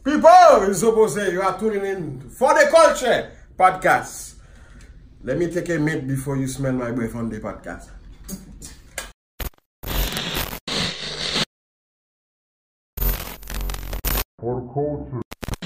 People, suppose you are tuning in for the culture podcast. Let me take a minute before you smell my breath on the podcast. For the culture.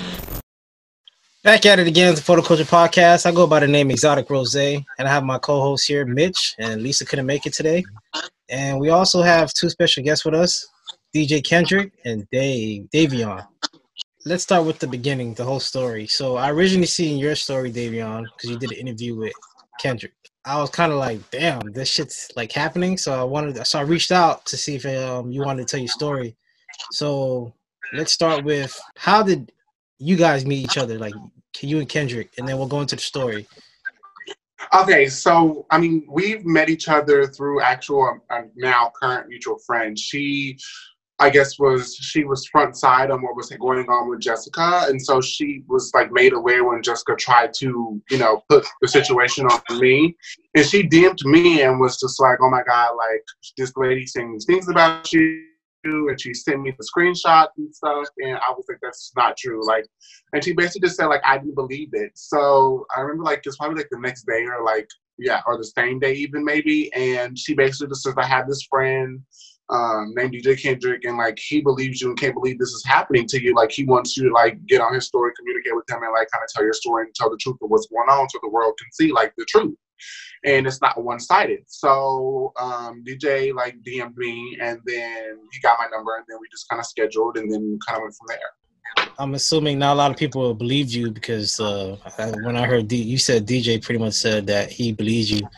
Back at it again for the Culture Podcast. I go by the name Exotic Rose, and I have my co-hosts here, Mitch, and Lisa couldn't make it today. And we also have two special guests with us, DJ Kendrick and Davion. Let's start with the beginning, the whole story. So I originally seen your story, Davion, because you did an interview with Kendrick. I was kind of like, damn, this shit's like happening. So I reached out to see if you wanted to tell your story. So let's start with, how did you guys meet each other, like you and Kendrick, and then we'll go into the story. Okay, so I mean, we've met each other through actual now current mutual friend. She was front side on what was going on with Jessica, and so she was like made aware when Jessica tried to, put the situation on me, and she DM'd me and was just like, "Oh my God, like this lady saying these things about you." And she sent me the screenshots and stuff, and I was like, that's not true. Like, and she basically just said, like, I didn't believe it. So I remember, like, it's probably like the next day or or the same day even maybe. And she basically just says, I have this friend named DJ Kendrick, and like, he believes you and can't believe this is happening to you. Like, he wants you to like get on his story, communicate with him, and like kind of tell your story and tell the truth of what's going on so the world can see like the truth. And it's not one-sided. So DJ like DM'd me, and then he got my number, and then we just kind of scheduled, and then kind of went from there. I'm assuming not a lot of people believed you, because when I heard you said DJ pretty much said that he believes you.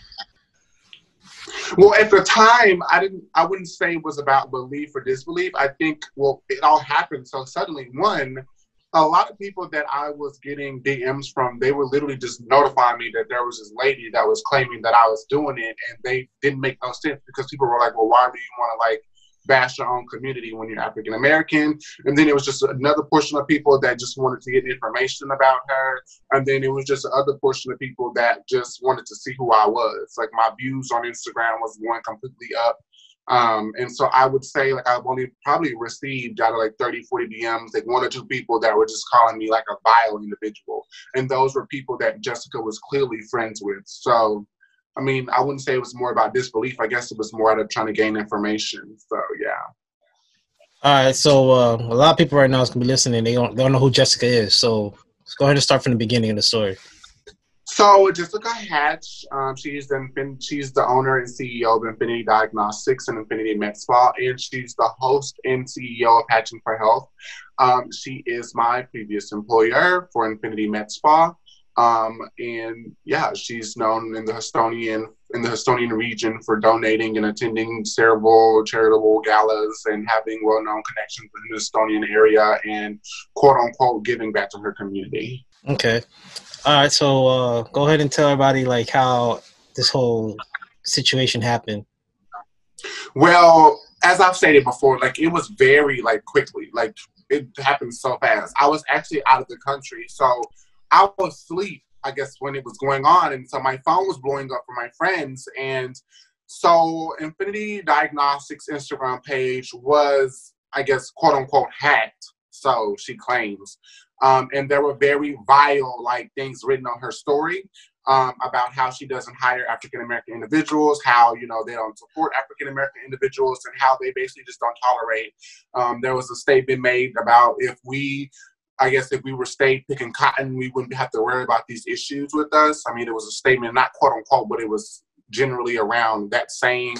Well, at the time, I wouldn't say it was about belief or disbelief. I think, it all happened so suddenly. One, a lot of people that I was getting DMs from, they were literally just notifying me that there was this lady that was claiming that I was doing it, and they didn't make no sense, because people were like, well, why do you want to like bash your own community when you're African American? And then it was just another portion of people that just wanted to get information about her, and then it was just another portion of people that just wanted to see who I was. Like, my views on Instagram was going completely up. And so I would say, like, I've only probably received out of like 30, 40 DMs, like one or two people that were just calling me like a vile individual. And those were people that Jessica was clearly friends with. So, I mean, I wouldn't say it was more about disbelief. I guess it was more out of trying to gain information. So, yeah. All right. So a lot of people right now is going to be listening. They don't know who Jessica is. So let's go ahead and start from the beginning of the story. So Jessica Hatch, she's the owner and CEO of Infinity Diagnostics and Infinity Med Spa, and she's the host and CEO of Hatching for Health. She is my previous employer for Infinity Med Spa, and yeah, she's known in the Estonian region for donating and attending several charitable galas and having well-known connections in the Estonian area and quote-unquote giving back to her community. Okay. All right, so go ahead and tell everybody like how this whole situation happened. Well, as I've stated before, like, it was very like quickly, like it happened so fast. I was actually out of the country, so I was asleep, I guess, when it was going on, and so my phone was blowing up for my friends, and so Infinity Diagnostics Instagram page was, I guess, quote unquote hacked. So she claims. And there were very vile like things written on her story about how she doesn't hire African-American individuals, how, they don't support African-American individuals, and how they basically just don't tolerate. There was a statement made about if we were stayed picking cotton, we wouldn't have to worry about these issues with us. I mean, it was a statement, not quote unquote, but it was generally around that saying.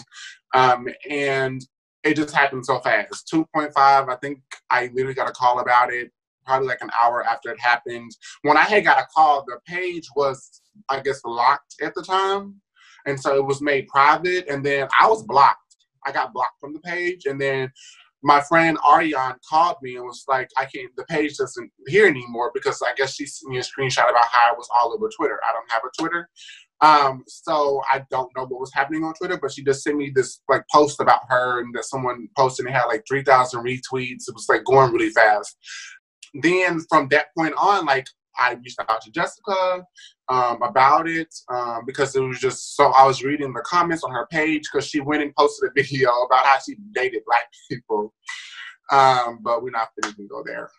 And it just happened so fast. 2.5, I think I literally got a call about it probably like an hour after it happened. When I had got a call, the page was, I guess, locked at the time. And so it was made private. And then I was blocked. I got blocked from the page. And then my friend Ariane called me and was like, the page doesn't hear anymore, because I guess she sent me a screenshot about how I was all over Twitter. I don't have a Twitter. So I don't know what was happening on Twitter, but she just sent me this like post about her, and that someone posted, and it had like 3,000 retweets. It was like going really fast. Then from that point on, like, I reached out to Jessica about it because it was just so, I was reading the comments on her page, because she went and posted a video about how she dated Black people. But we're not going to go there.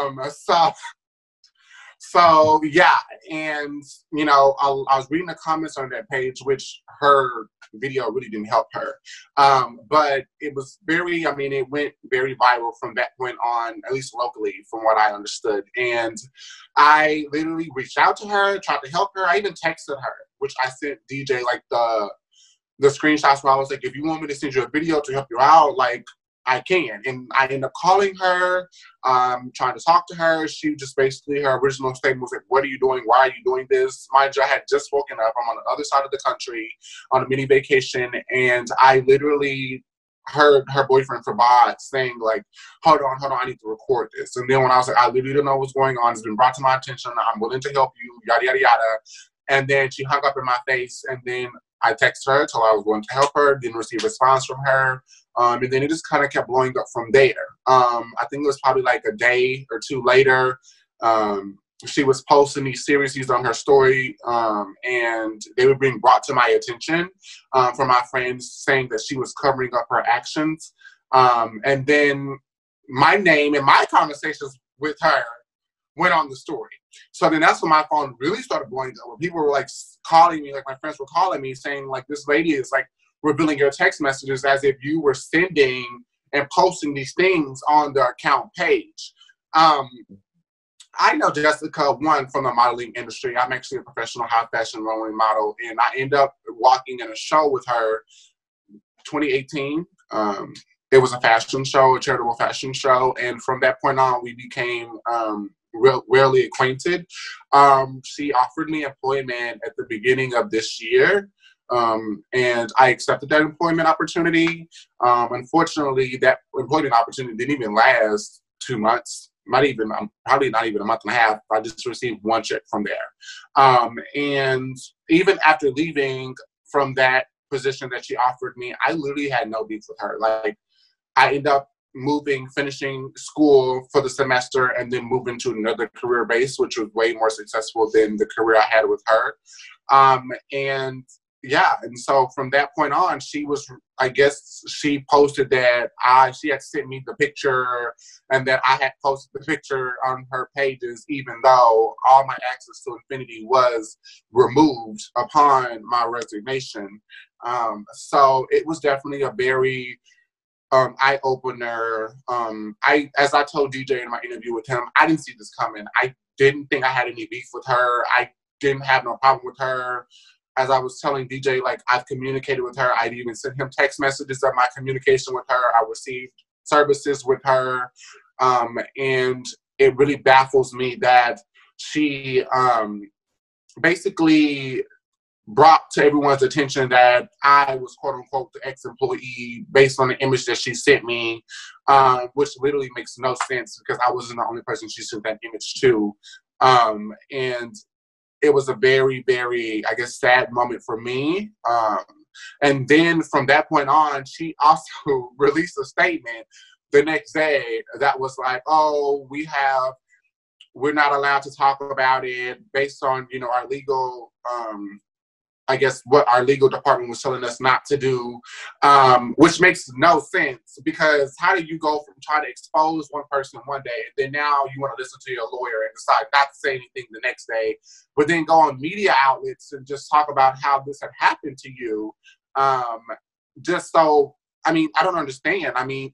So yeah, and you know, I was reading the comments on that page, which her video really didn't help her. But it was very, I mean, it went very viral from that point on, at least locally, from what I understood. And I literally reached out to her, tried to help her. I even texted her, which I sent DJ like the screenshots where I was like, if you want me to send you a video to help you out, like, I can. And I ended up calling her, trying to talk to her. She just basically, her original statement was like, what are you doing? Why are you doing this? Mind you, I had just woken up. I'm on the other side of the country on a mini vacation. And I literally heard her boyfriend Fabad saying like, hold on, I need to record this. And then when I was like, I literally don't know what's going on. It's been brought to my attention. I'm willing to help you, yada, yada, yada. And then she hung up in my face. And then I texted her, told her I was going to help her, didn't receive a response from her. And then it just kind of kept blowing up from there. I think it was probably like a day or two later. She was posting these series on her story, and they were being brought to my attention from my friends saying that she was covering up her actions. And then my name and my conversations with her went on the story. So then that's when my phone really started blowing up. When people were like calling me, like my friends were calling me saying like, this lady is like revealing your text messages as if you were sending and posting these things on the account page. I know Jessica, one, from the modeling industry. I'm actually a professional high fashion runway model, and I end up walking in a show with her 2018. It was a fashion show, a charitable fashion show, and from that point on, we became rarely acquainted. She offered me employment at the beginning of this year, and I accepted that employment opportunity. Unfortunately, that employment opportunity didn't even last 2 months. Probably not even a month and a half. I just received one check from there. And even after leaving from that position that she offered me, I literally had no beef with her. Like, I ended up finishing school for the semester, and then moving to another career base, which was way more successful than the career I had with her. And yeah, and so from that point on, she posted that she had sent me the picture, and that I had posted the picture on her pages, even though all my access to Infinity was removed upon my resignation. So it was definitely a very eye-opener. As I told DJ in my interview with him, I didn't see this coming. I didn't think I had any beef with her. I didn't have no problem with her. As I was telling DJ, like, I've communicated with her. I'd even sent him text messages of my communication with her. I received services with her. And it really baffles me that she basically brought to everyone's attention that I was, quote unquote, the ex-employee based on the image that she sent me, which literally makes no sense because I wasn't the only person she sent that image to. And it was a very, very, I guess, sad moment for me. And then from that point on, she also released a statement the next day that was like, oh, we're not allowed to talk about it based on, you know, our legal, I guess what our legal department was telling us not to do, which makes no sense, because how do you go from trying to expose one person one day, and then now you want to listen to your lawyer and decide not to say anything the next day, but then go on media outlets and just talk about how this had happened to you? Just so, I mean, I don't understand. I mean,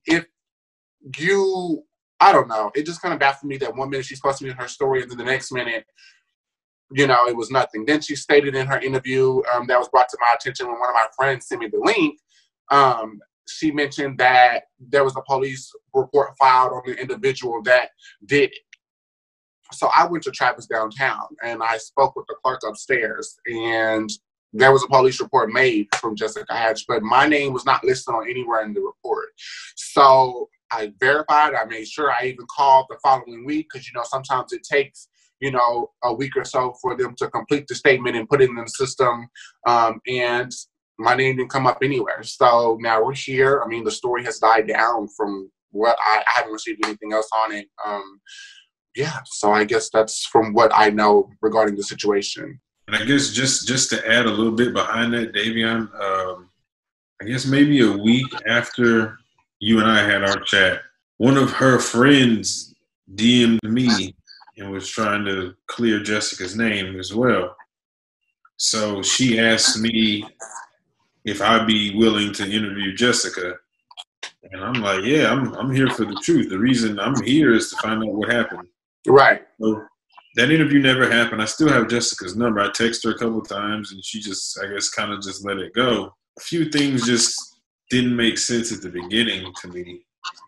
I don't know. It just kind of baffled me that 1 minute she's supposed to be in her story, and then the next minute, you know, it was nothing. Then she stated in her interview that was brought to my attention when one of my friends sent me the link. She mentioned that there was a police report filed on the individual that did it. So I went to Travis downtown, and I spoke with the clerk upstairs, and there was a police report made from Jessica Hatch, but my name was not listed on anywhere in the report. So I verified. I made sure. I even called the following week, because, you know, sometimes it takes, you know, a week or so for them to complete the statement and put it in the system. And my name didn't come up anywhere. So now we're here. I mean, the story has died down from what I haven't received anything else on it. Yeah, so I guess that's from what I know regarding the situation. And I guess just to add a little bit behind that, Davion, I guess maybe a week after you and I had our chat, one of her friends DM'd me and was trying to clear Jessica's name as well. So she asked me if I'd be willing to interview Jessica. And I'm like, yeah, I'm here for the truth. The reason I'm here is to find out what happened. Right. So that interview never happened. I still have Jessica's number. I texted her a couple of times, and she just, I guess, kind of just let it go. A few things just didn't make sense at the beginning to me.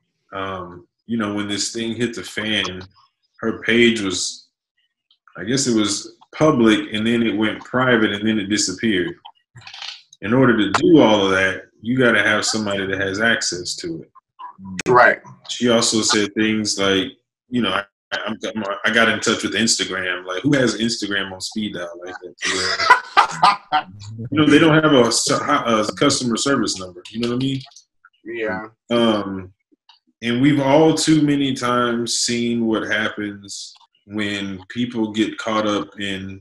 You know, when this thing hit the fan, her page was, I guess it was public, and then it went private, and then it disappeared. In order to do all of that, you got to have somebody that has access to it. Right. She also said things like, you know, I got in touch with Instagram. Like, who has Instagram on speed dial like that? You know, they don't have a customer service number. You know what I mean? Yeah. And we've all too many times seen what happens when people get caught up in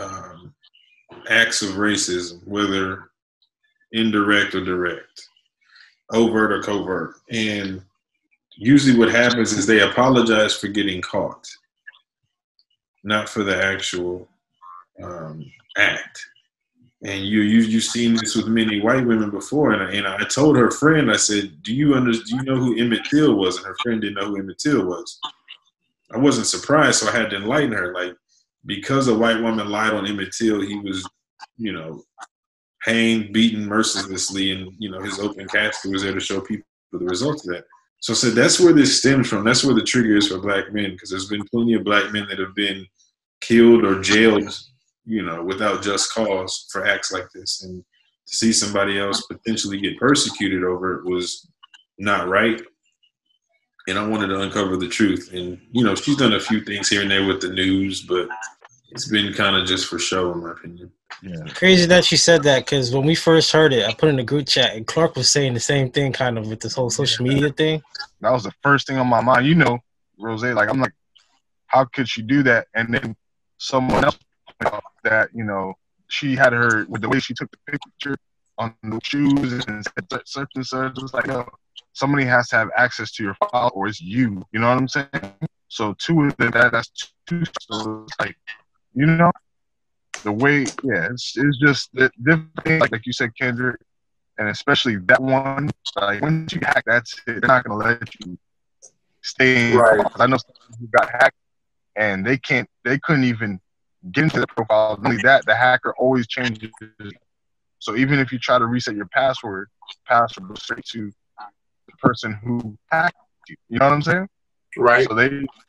acts of racism, whether indirect or direct, overt or covert. And usually what happens is they apologize for getting caught, not for the actual act. And you've seen this with many white women before. And I told her friend, I said, do you know who Emmett Till was? And her friend didn't know who Emmett Till was. I wasn't surprised, so I had to enlighten her. Like, because a white woman lied on Emmett Till, he was, you know, hanged, beaten mercilessly, and, you know, his open casket was there to show people the results of that. So I said, that's where this stems from. That's where the trigger is for black men, because there's been plenty of black men that have been killed or jailed, you know, without just cause for acts like this. And to see somebody else potentially get persecuted over it was not right. And I wanted to uncover the truth. And, you know, she's done a few things here and there with the news, but it's been kind of just for show, in my opinion. Yeah. Crazy that she said that, because when we first heard it, I put in a group chat, and Clark was saying the same thing, kind of with this whole social media thing. That was the first thing on my mind. You know, Rose, like, I'm like, how could she do that? And then someone else pointed out that, you know, she had her, with the way she took the picture on the shoes and said such and such. It was like, yo, somebody has to have access to your file, or it's you. You know what I'm saying? So two of them, that's two. So it's like, you know, the way, yeah, it's just the different things, like you said, Kendrick, and especially that one. Like, once you hack, that's it. They're not gonna let you stay in. Right. I know someone who got hacked, and they couldn't even get into the profile. Not only that, the hacker always changes. So even if you try to reset your password goes straight to the person who hacked you. You know what I'm saying? Right. So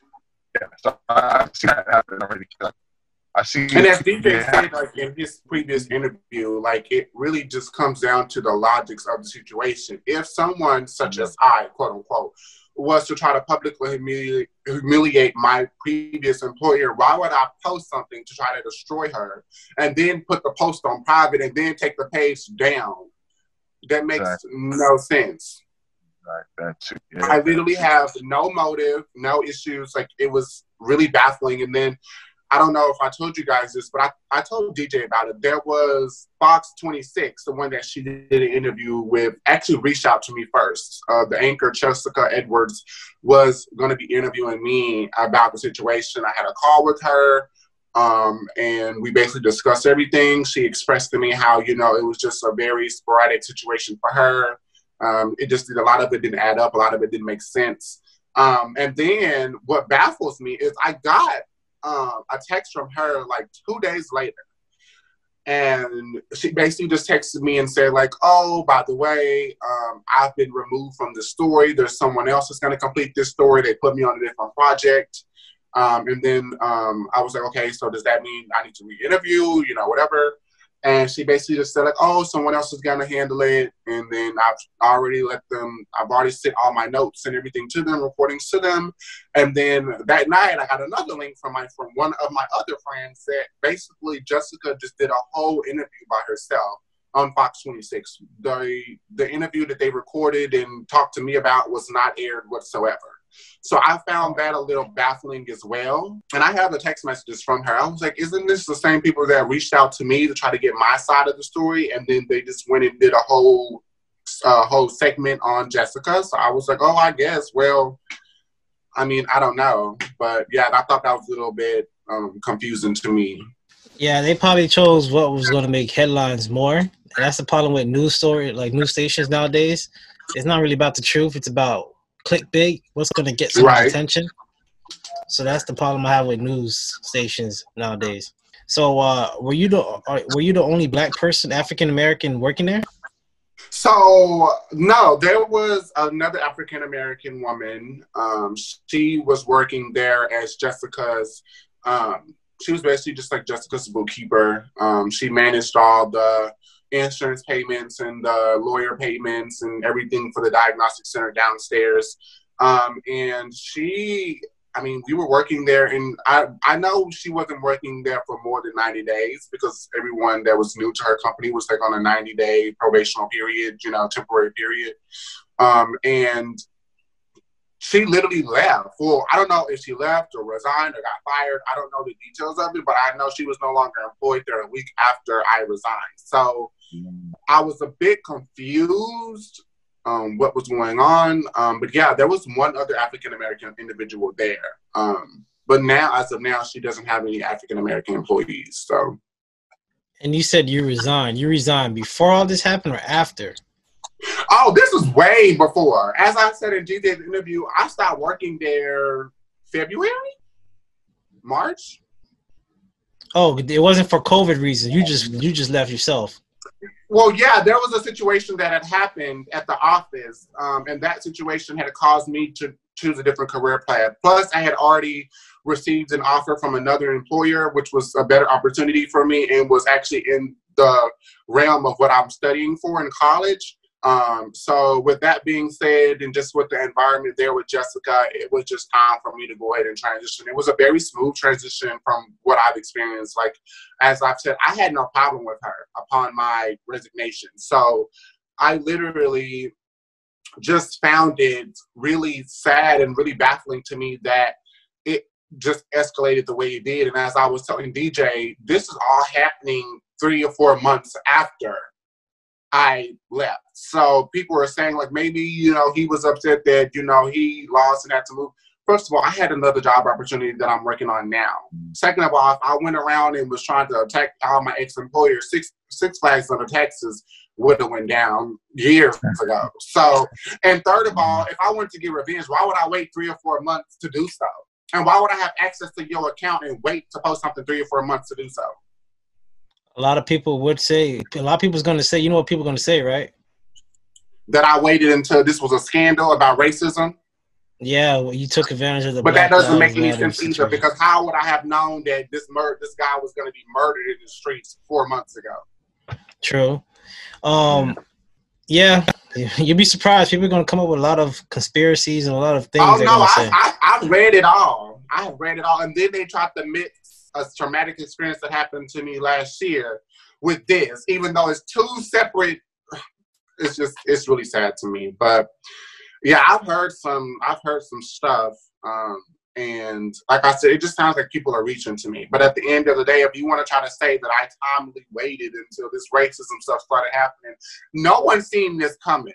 so I've seen that happen already. I see. And as DJ said, like in his previous interview, like, it really just comes down to the logics of the situation. If someone such as I, quote unquote, was to try to publicly humiliate my previous employer, why would I post something to try to destroy her and then put the post on private and then take the page down? That makes no sense. Right, that too. Yeah. I literally have no motive, no issues. Like, it was really baffling. And then, I don't know if I told you guys this, but I told DJ about it. There was Fox 26, the one that she did an interview with, actually reached out to me first. The anchor, Jessica Edwards, was going to be interviewing me about the situation. I had a call with her, and we basically discussed everything. She expressed to me how, you know, it was just a very sporadic situation for her. It just did, a lot of it didn't add up. A lot of it didn't make sense. And then what baffles me is I got a text from her like 2 days later, and she basically just texted me and said, like, oh, by the way, I've been removed from the story. There's someone else that's going to complete this story. They put me on a different project. And then I was like, okay, so does that mean I need to re-interview, you know, whatever? And she basically just said, like, oh, someone else is going to handle it. And then I've already sent all my notes and everything to them, recordings to them. And then that night, I got another link from one of my other friends that basically Jessica just did a whole interview by herself on Fox 26. The interview that they recorded and talked to me about was not aired whatsoever. So I found that a little baffling as well. And I have the text messages from her. I was like, isn't this the same people that reached out to me to try to get my side of the story? And then they just went and did a whole whole segment on Jessica. So I was like, oh, I guess. Well, I mean, I don't know. But yeah, I thought that was a little bit confusing to me. Yeah, they probably chose what was going to make headlines more. And that's the problem with news stations nowadays. It's not really about the truth. It's about clickbait, what's going to get someone's attention. So that's the problem I have with news stations nowadays. So were you the only black person, African American, working there? So no, there was another African American woman. She was working there as Jessica's. She was basically just like Jessica's bookkeeper. She managed all the insurance payments and the lawyer payments and everything for the diagnostic center downstairs. And we were working there, and I know she wasn't working there for more than 90 days because everyone that was new to her company was like on a 90-day probational period, temporary period. And she literally left. Well, I don't know if she left or resigned or got fired. I don't know the details of it, but I know she was no longer employed there a week after I resigned. So I was a bit confused what was going on. But yeah, there was one other African-American individual there. But now, as of now, she doesn't have any African-American employees. So. And you said you resigned. You resigned before all this happened or after? Oh, this was way before. As I said in GJ's interview, I stopped working there February? March? Oh, it wasn't for COVID reasons. You just left yourself. Well, yeah, there was a situation that had happened at the office, and that situation had caused me to choose a different career path. Plus, I had already received an offer from another employer, which was a better opportunity for me and was actually in the realm of what I'm studying for in college. So with that being said, and just with the environment there with Jessica, it was just time for me to go ahead and transition. It was a very smooth transition from what I've experienced. Like, as I've said, I had no problem with her upon my resignation. So I literally just found it really sad and really baffling to me that it just escalated the way it did. And as I was telling DJ, this is all happening 3 or 4 months after I left. So people are saying like maybe, he was upset that, he lost and had to move. First of all, I had another job opportunity that I'm working on now. Second of all, if I went around and was trying to attack all my ex-employers, Six Flags under Texas would have went down years ago. So, and third of all, if I wanted to get revenge, why would I wait 3 or 4 months to do so? And why would I have access to your account and wait to post something 3 or 4 months to do so? A lot of people would say, a lot of people's going to say, you know what people are going to say, right? That I waited until this was a scandal about racism. Yeah, well, you took advantage of the. But that doesn't make any sense either, because how would I have known that this guy was going to be murdered in the streets 4 months ago? True. Yeah, you'd be surprised. People are going to come up with a lot of conspiracies and a lot of things. Oh no, I've read it all. I have read it all, and then they tried to mix a traumatic experience that happened to me last year with this, even though it's two separate. It's really sad to me. But yeah, I've heard some stuff, and like I said, it just sounds like people are reaching to me. But at the end of the day, if you want to try to say that I timely waited until this racism stuff started happening, no one seen this coming,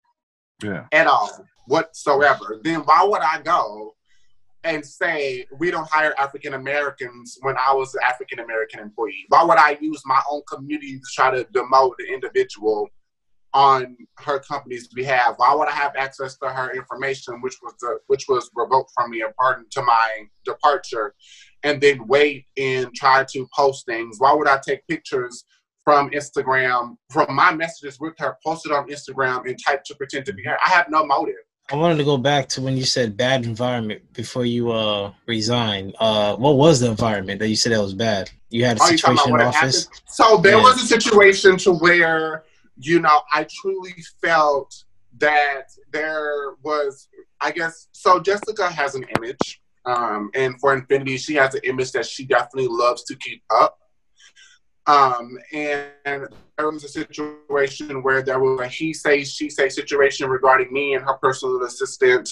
at all whatsoever. Then why would I go and say we don't hire African Americans when I was an African American employee? Why would I use my own community to try to demote the individual on her company's behalf? Why would I have access to her information, which was revoked from me upon to my departure, and then wait and try to post things? Why would I take pictures from Instagram, from my messages with her, post it on Instagram, and type to pretend to be her? I have no motive. I wanted to go back to when you said bad environment before you resigned. What was the environment that you said that was bad? You had a situation in the office? So there was a situation to where, I truly felt that there was, I guess, so Jessica has an image, and for Infinity, she has an image that she definitely loves to keep up. And there was a situation where there was a he say, she say situation regarding me and her personal assistant.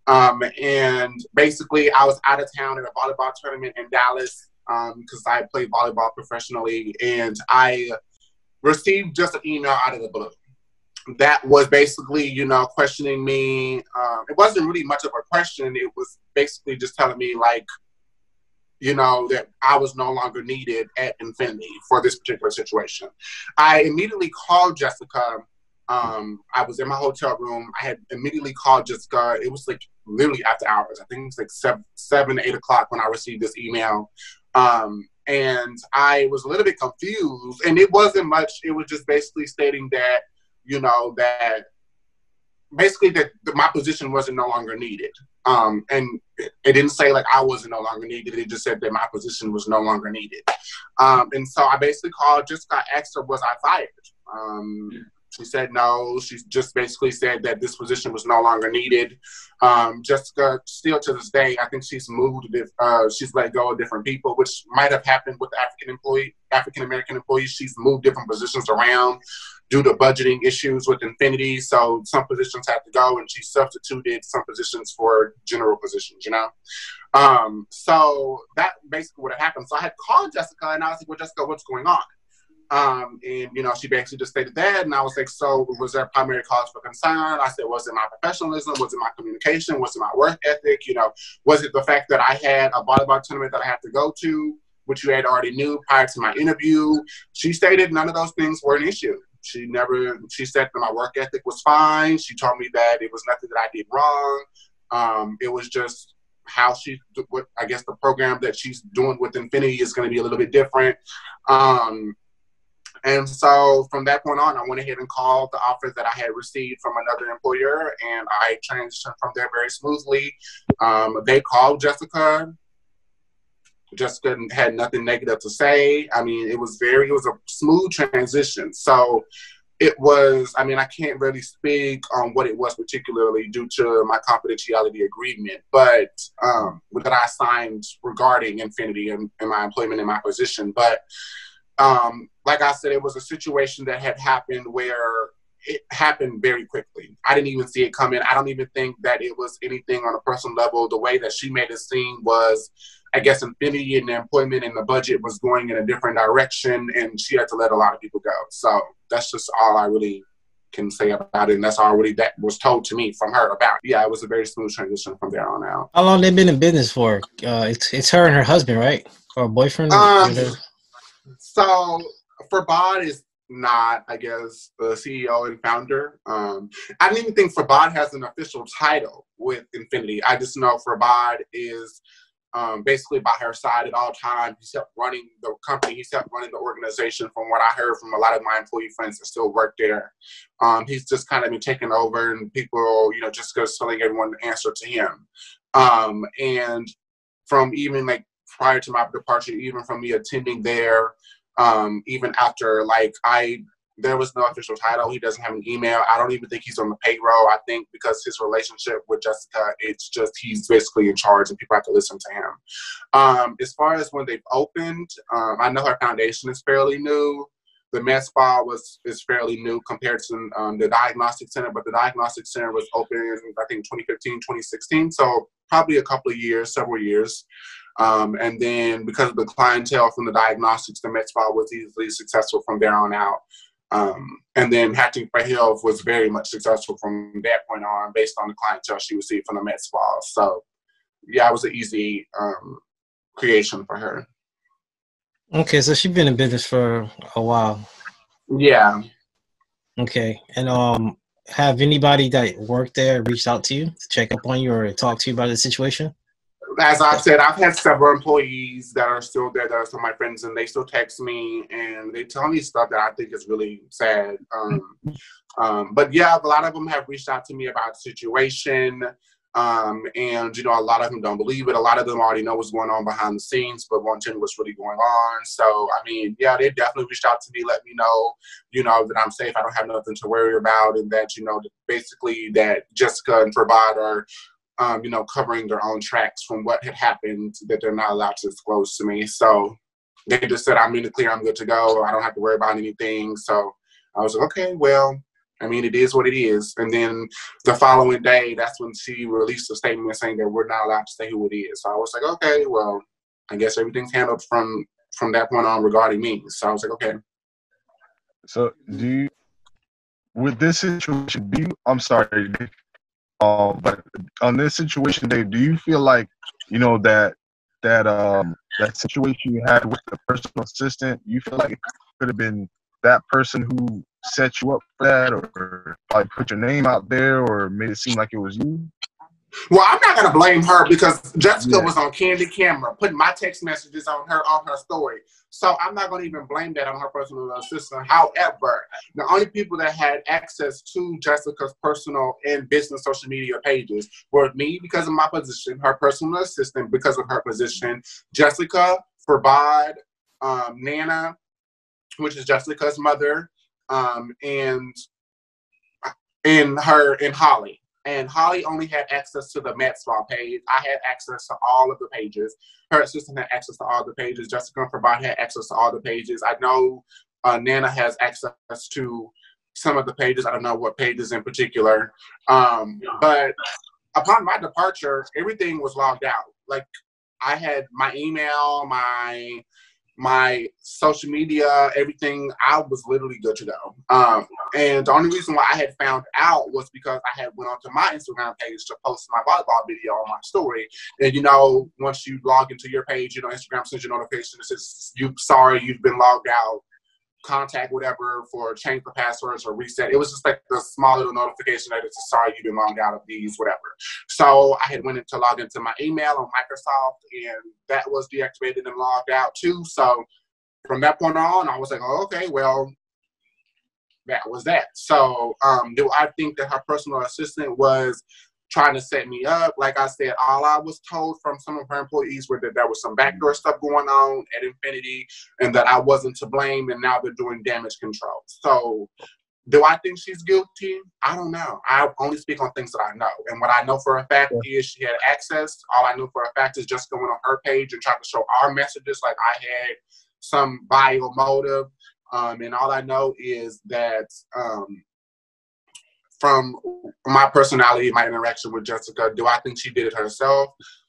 And basically, I was out of town at a volleyball tournament in Dallas because I play volleyball professionally, and I received just an email out of the blue. that was basically, you know, questioning me. It wasn't really much of a question. It was basically just telling me, like, you know, that I was no longer needed at Infinity for this particular situation. I immediately called Jessica. I was in my hotel room. I had immediately called Jessica. It was like literally after hours. I think it was like 7, 8 o'clock when I received this email. And I was a little bit confused. And it wasn't much. It was just basically stating that, you know, that basically that my position wasn't no longer needed. And it didn't say like I wasn't no longer needed. It just said that my position was no longer needed. And so I basically called Jessica, asked her, was I fired? She said no. She just basically said that this position was no longer needed. Jessica, still to this day, I think she's moved. She's let go of different people, which might have happened with African American employees. She's moved different positions around due to budgeting issues with Infinity. So some positions had to go, and she substituted some positions for general positions, you know? So that basically what happened. So I had called Jessica, and I was like, well, Jessica, what's going on? And, you know, she basically just stated that. And I was like, so was there primary cause for concern? I said, was it my professionalism? Was it my communication? Was it my work ethic? You know, was it the fact that I had a volleyball tournament that I had to go to, which you had already knew prior to my interview? She stated none of those things were an issue. She said that my work ethic was fine. She told me that it was nothing that I did wrong. It was just how I guess the program that she's doing with Infinity is going to be a little bit different. And so from that point on, I went ahead and called the offer that I had received from another employer, and I transitioned from there very smoothly. They called Jessica. Jessica had nothing negative to say. I mean, it was a smooth transition. So it was, I mean, I can't really speak on what it was particularly due to my confidentiality agreement, but that I signed regarding Infinity and my employment and my position. But like I said, it was a situation that had happened where it happened very quickly. I didn't even see it coming. I don't even think that it was anything on a personal level. The way that she made it seem was, I guess, Infinity and the employment and the budget was going in a different direction, and she had to let a lot of people go. So that's just all I really can say about it, and that's already that was told to me from her about it. Yeah, it was a very smooth transition from there on out. How long they been in business for? It's her and her husband, right? Or boyfriend? So Farbad is not, I guess, the CEO and founder. I don't even think Farbad has an official title with Infinity. I just know Farbad is basically by her side at all times. He's helped running the company. He's helped running the organization, from what I heard from a lot of my employee friends that still work there. He's just kind of been taking over, and people, you know, just telling everyone to answer to him. And from even like prior to my departure, even from me attending there, even after, like, there was no official title. He doesn't have an email. I don't even think he's on the payroll. I think because his relationship with Jessica, it's just he's basically in charge and people have to listen to him. As far as when they've opened, I know her foundation is fairly new. The med spa is fairly new compared to the diagnostic center, but the diagnostic center was open, I think, 2015, 2016. So probably a couple of years, several years. And then because of the clientele from the diagnostics, the med spa was easily successful from there on out. And then Hatching for Health was very much successful from that point on, based on the clientele she received from the med spa. So yeah, it was an easy creation for her. Okay, so she's been in business for a while. Yeah. Okay, and have anybody that worked there reached out to you to check up on you or talk to you about the situation? As I've said, I've had several employees that are still there, that are still my friends, and they still text me and they tell me stuff that I think is really sad. But yeah, a lot of them have reached out to me about the situation. And, you know, a lot of them don't believe it. A lot of them already know what's going on behind the scenes, but won't tell me what's really going on. So, I mean, yeah, they definitely reached out to me, let me know, you know, that I'm safe, I don't have nothing to worry about, and that, you know, basically that Jessica and Farbad are, you know, covering their own tracks from what had happened, that they're not allowed to disclose to me. So they just said, I'm in the clear, I'm good to go, I don't have to worry about anything. So I was like, okay, well, I mean, it is what it is. And then the following day, that's when she released a statement saying that we're not allowed to say who it is. So I was like, okay, well, I guess everything's handled from that point on regarding me. So I was like, okay. So do with this situation, I'm sorry, Dave, but on this situation, Dave, do you feel like, that situation you had with the personal assistant, you feel like it could have been that person who set you up for that, or like put your name out there, or made it seem like it was you? Well, I'm not gonna blame her because Jessica was on candid camera, putting my text messages on her story. So I'm not gonna even blame that on her personal assistant. However, the only people that had access to Jessica's personal and business social media pages were me because of my position, her personal assistant because of her position, Jessica, Farbad, Nana, which is Jessica's mother, and Holly. And Holly only had access to the Met Spa page. I had access to all of the pages. Her assistant had access to all the pages. Jessica and Farbad had access to all the pages. I know Nana has access to some of the pages. I don't know what pages in particular. But upon my departure, everything was logged out. Like, I had my email, my social media, everything. I was literally good to go. And the only reason why I had found out was because I had went onto my Instagram page to post my volleyball video on my story. And once you log into your page, Instagram sends you a notification that says, you've been logged out. Contact whatever for change the passwords or reset. It was just like the small little notification that it's sorry you've been logged out of these, whatever. So I had went to log into my email on Microsoft, and that was deactivated and logged out too. So from that point on, I was like, oh, okay, well, that was that. So do I think that her personal assistant was trying to set me up? Like I said, all I was told from some of her employees were that there was some backdoor stuff going on at Infinity and that I wasn't to blame, and now they're doing damage control. So do I think she's guilty? I don't know. I only speak on things that I know. And what I know for a fact is she had access. All I knew for a fact is just going on her page and trying to show our messages like I had some vile motive. And all I know is that from my personality, my interaction with Jessica, do I think she did it herself?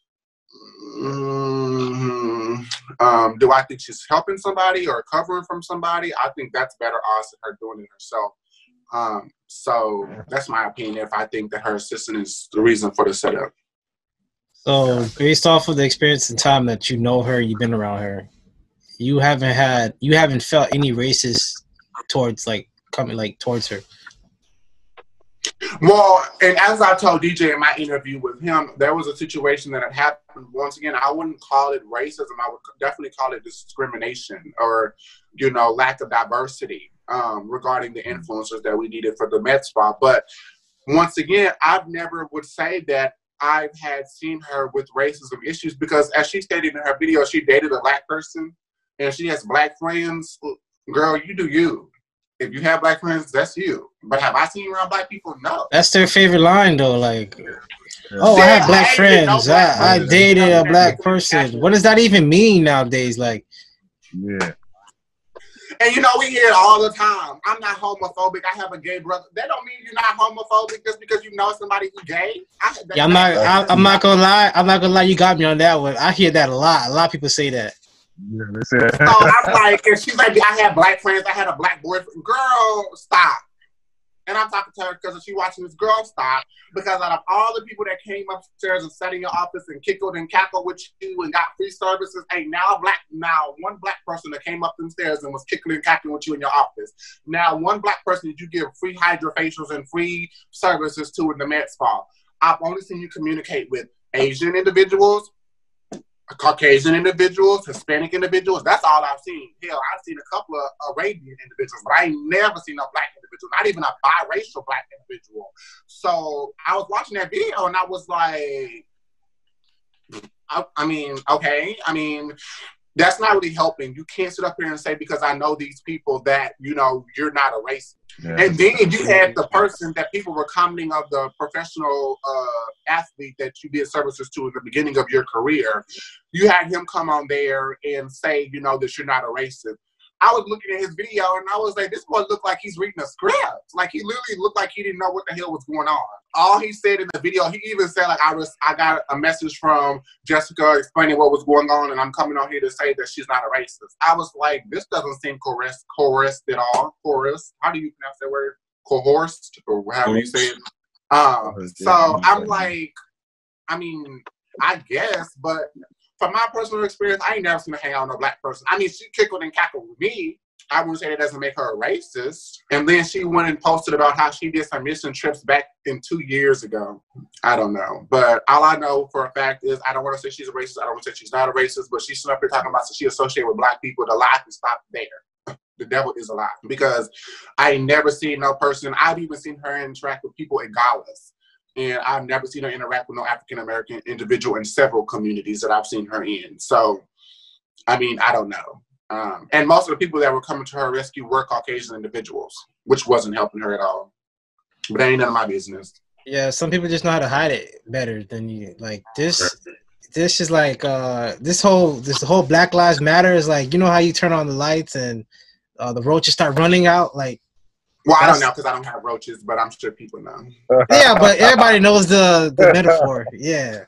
Do I think she's helping somebody or covering from somebody? I think that's better odds than her doing it herself. So that's my opinion, if I think that her assistant is the reason for the setup. So based off of the experience and time that you know her, you've been around her, you haven't felt any racist towards towards her. Well, and as I told DJ in my interview with him, there was a situation that had happened. Once again, I wouldn't call it racism. I would definitely call it discrimination or, lack of diversity regarding the influencers that we needed for the Met Spa. But once again, I've never would say that I've had seen her with racism issues because, as she stated in her video, she dated a black person and she has black friends. Girl, you do you. If you have black friends, that's you. But have I seen you around black people? No. That's their favorite line, though. Like, oh, I have black friends. I dated a black person. What does that even mean nowadays? Like, yeah. And we hear it all the time. I'm not homophobic. I have a gay brother. That don't mean you're not homophobic just because you know somebody who's gay. I'm not gonna lie. I'm not gonna lie. You got me on that one. I hear that a lot. A lot of people say that. Yeah, they say that. So I'm like, and she's like, I have black friends. I had a black boyfriend. Girl, stop. And I'm talking to her because she's watching this. Girl, stop. Because out of all the people that came upstairs and sat in your office and kickled and cackled with you and got free services, ain't now one black person that came up them stairs and was kicking and cackling with you in your office. Now one black person that you give free hydrofacials and free services to in the Met Spa. I've only seen you communicate with Asian individuals, Caucasian individuals, Hispanic individuals. That's all I've seen. Hell, I've seen a couple of Arabian individuals, but I ain't never seen a black individual, not even a biracial black individual. So I was watching that video and I was like, I mean, okay. I mean, that's not really helping. You can't sit up here and say, because I know these people that, you're not a racist. Yeah. And then you had the person that people were commenting of, the professional athlete that you did services to at the beginning of your career. You had him come on there and say, that you're not a racist. I was looking at his video and I was like, this boy looked like he's reading a script. Like, he literally looked like he didn't know what the hell was going on. All he said in the video, he even said, like, I got a message from Jessica explaining what was going on, and I'm coming on here to say that she's not a racist. I was like, this doesn't seem coerced at all. Coerced. How do you pronounce that word? coerced, or however you say it. So I'm like, I mean, I guess, but from my personal experience, I ain't never seen her hang out with a black person. I mean, she kickled and cackled with me. I wouldn't say that doesn't make her a racist. And then she went and posted about how she did some mission trips back in 2 years ago. I don't know. But all I know for a fact is I don't want to say she's a racist. I don't want to say she's not a racist. But she's up here talking about she associated with black people. The lie can stop there. The devil is a lie. Because I ain't never seen no person. I've even seen her interact with people at galas. And I've never seen her interact with no African-American individual in several communities that I've seen her in. So, I mean, I don't know. And most of the people that were coming to her rescue were Caucasian individuals, which wasn't helping her at all. But that ain't none of my business. Yeah, some people just know how to hide it better than you. Like this is like this whole Black Lives Matter is like, you know how you turn on the lights and the roaches start running out. Like, well, I don't know because I don't have roaches, but I'm sure people know. Yeah, but everybody knows the metaphor. Yeah.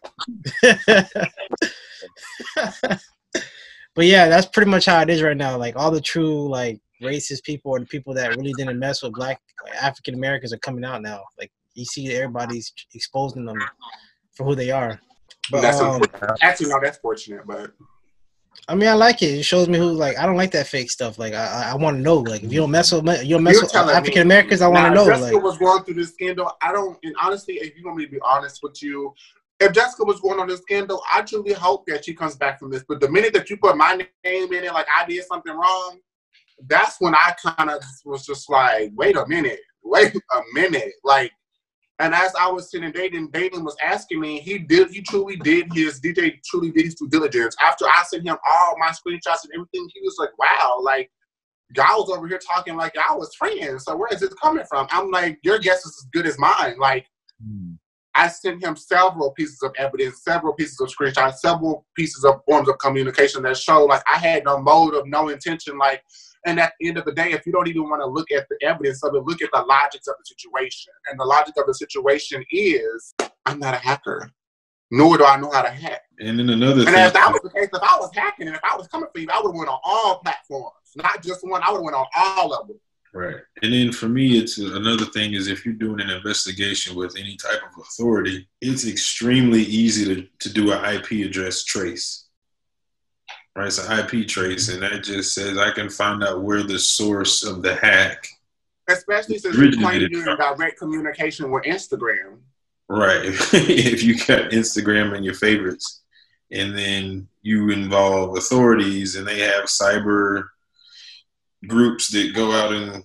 But yeah, that's pretty much how it is right now. Like all the true like racist people or the people that really didn't mess with black African Americans are coming out now. Like you see everybody's exposing them for who they are. But that's actually no, that's fortunate, but I mean I like it. It shows me who like I don't like that fake stuff. Like I want to know. Like if you don't mess with African Americans, I want to know. Jessica like was going through this scandal. And honestly, if you want me to be honest with you, if Jessica was going on this scandal, I truly hope that she comes back from this. But the minute that you put my name in it, like I did something wrong, that's when I kind of was just like, wait a minute. Like, and as I was sitting dating was asking me, DJ truly did his due diligence. After I sent him all my screenshots and everything, he was like, wow, like, y'all was over here talking like y'all was friends. So where is this coming from? I'm like, your guess is as good as mine. Like, I sent him several pieces of evidence, several pieces of screenshots, several pieces of forms of communication that show like I had no motive, no intention. Like, and at the end of the day, if you don't even want to look at the evidence of it, look at the logics of the situation. And the logic of the situation is, I'm not a hacker, nor do I know how to hack. And then another thing. And if that was the case, if I was hacking and if I was coming for you, I would have went on all platforms, not just one. I would have went on all of them. Right. And then for me, it's another thing is if you're doing an investigation with any type of authority, it's extremely easy to do an IP address trace. Right? It's an IP trace, and that just says I can find out where the source of the hack. Especially since you're claiming you're in direct communication with Instagram. Right. If you got Instagram in your favorites, and then you involve authorities, and they have cyber groups that go out and,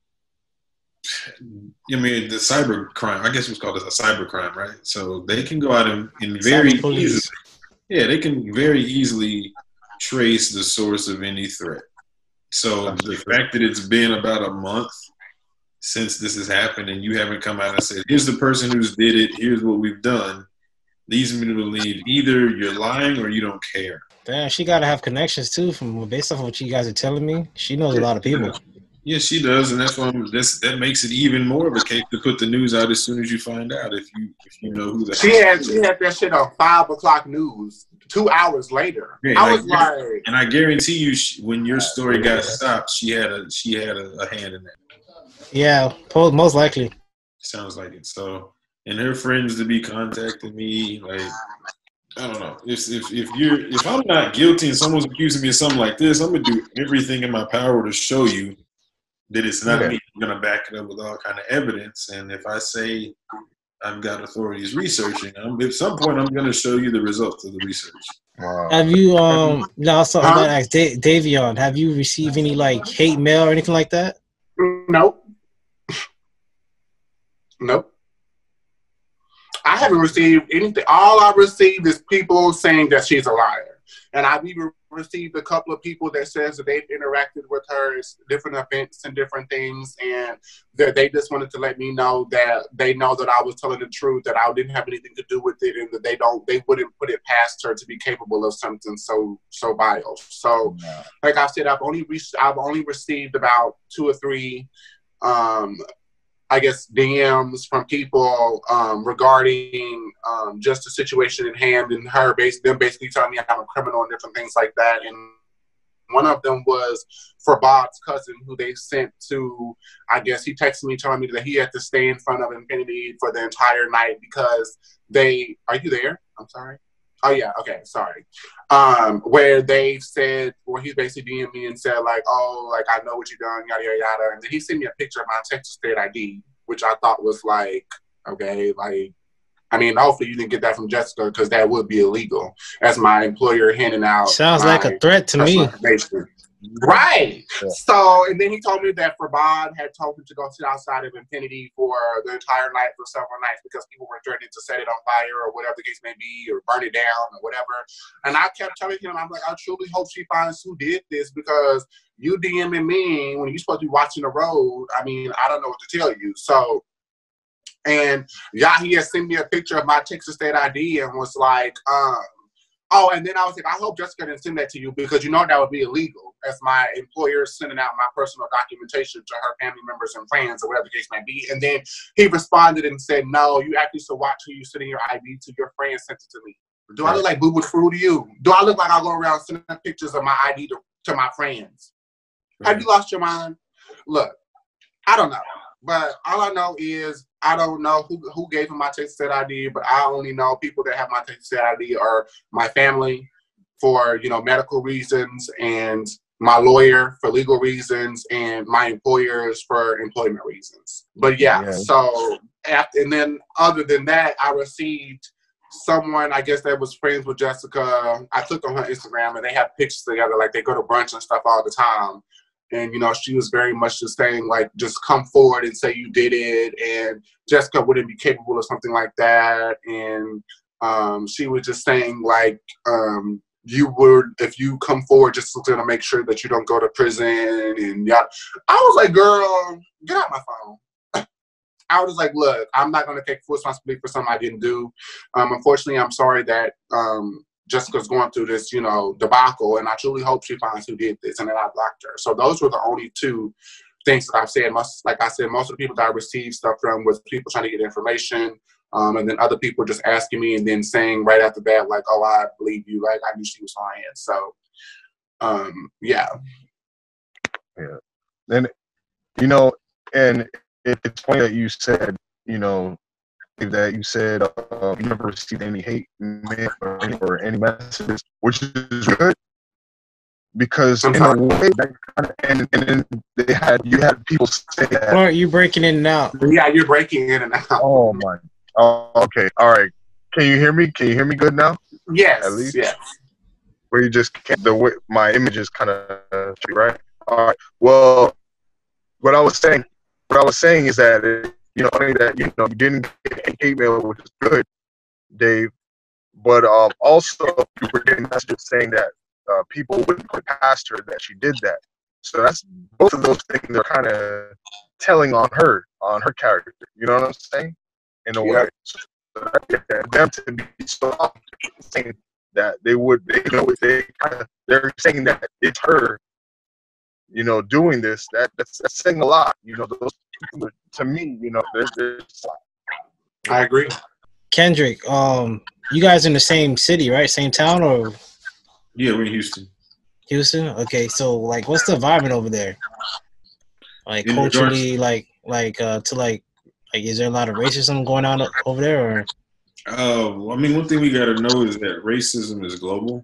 I mean, the cyber crime, I guess it was called a cyber crime, right? So they can go out and very easily, they can very easily trace the source of any threat. So the fact that it's been about a month since this has happened and you haven't come out and said, here's the person who's did it, here's what we've done, leads me to believe either you're lying or you don't care. Damn, she got to have connections too. From based off what you guys are telling me, she knows a lot of people. Yeah, she does, and that's why that makes it even more of a case to put the news out as soon as you find out. If you know who she had that shit on 5 o'clock news 2 hours later. Yeah, I was like, and I guarantee you, when your story got stopped, she had a hand in that. Yeah, most likely. Sounds like it. So, and her friends to be contacting me, like, I don't know. If I'm not guilty and someone's accusing me of something like this, I'm gonna do everything in my power to show you that it's not me. I'm gonna back it up with all kind of evidence. And if I say I've got authorities researching, at some point I'm gonna show you the results of the research. Wow. Have you now? So I'm gonna ask Davion. Have you received any like hate mail or anything like that? Nope. I haven't received anything. All I received is people saying that she's a liar. And I've even received a couple of people that says that they've interacted with her at different events and different things, and that they just wanted to let me know that they know that I was telling the truth, that I didn't have anything to do with it, and that they wouldn't put it past her to be capable of something so vile. So, like I said, I've only received about 2 or 3 I guess DMs from people regarding just the situation in hand, and them basically telling me I'm a criminal and different things like that. And One of them was for Bob's cousin, who they sent to, I guess he texted me telling me that he had to stay in front of Infinity for the entire night because are you there? I'm sorry. Oh yeah, okay, sorry. Where they said, where he basically DM'd me and said like, oh, like I know what you've done, yada yada yada, and then he sent me a picture of my Texas State ID, which I thought was like, okay, like, I mean, hopefully you didn't get that from Jessica because that would be illegal as my employer handing out. Sounds like a threat to me. Right. Yeah. So, and then he told me that Bob had told him to go sit outside of Infinity for the entire night for several nights because people were threatening to set it on fire or whatever the case may be, or burn it down or whatever. And I kept telling him, I'm like, I truly hope she finds who did this because you DMing me when you're supposed to be watching the road. I mean, I don't know what to tell you. So, and he had sent me a picture of my Texas State ID and was like, oh, and then I was like, I hope Jessica didn't send that to you because you know that would be illegal as my employer sending out my personal documentation to her family members and friends or whatever the case may be. And then he responded and said, no, you actually should watch who you sending your ID to. Your friends sent it to me. Do I look like Boo Boo Fruit to you? Do I look like I'll go around sending pictures of my ID to my friends? Right. Have you lost your mind? Look, I don't know. But all I know is I don't know who gave him my Texas State ID, but I only know people that have my Texas State ID are my family for, medical reasons, and my lawyer for legal reasons, and my employers for employment reasons. But so and then other than that, I received someone, I guess that was friends with Jessica. I clicked on her Instagram and they have pictures together, like they go to brunch and stuff all the time. And, she was very much just saying, like, just come forward and say you did it. And Jessica wouldn't be capable of something like that. And she was just saying, like, you would, if you come forward, just to make sure that you don't go to prison. And I was like, girl, get out my phone. I was like, look, I'm not going to take full responsibility for something I didn't do. Unfortunately, I'm sorry that Jessica's going through this, debacle, and I truly hope she finds who did this, and then I blocked her. So those were the only two things that I've said. Like I said, most of the people that I received stuff from was people trying to get information, and then other people just asking me and then saying right after that, like, oh, I believe you. Like, I knew she was lying. So, yeah. Yeah. And, and it's funny that you said, that you said you never received any hate mail or any messages, which is good because in a way that and you had people say that. Or are you breaking in and out? Yeah, you're breaking in and out. Oh my. Oh, okay. All right. Can you hear me? Can you hear me good now? Yes. At least. Yes. Where you just can't, my image is kind of right. All right. Well, what I was saying is that. Funny that you didn't get hate mail, which is good, Dave. But also you were getting messages saying that people wouldn't put past her that she did that. So that's both of those things are kind of telling on her character. You know what I'm saying? In a way, so them to be so saying that they're saying that it's her. Doing this, that's saying a lot. Those people, to me, there's I agree. Kendrick, you guys in the same city, right? Same town, or? Yeah, we're in Houston. Houston? Okay, so like, what's the environment over there? Like culturally, is there a lot of racism going on over there, or? I mean, one thing we got to know is that racism is global.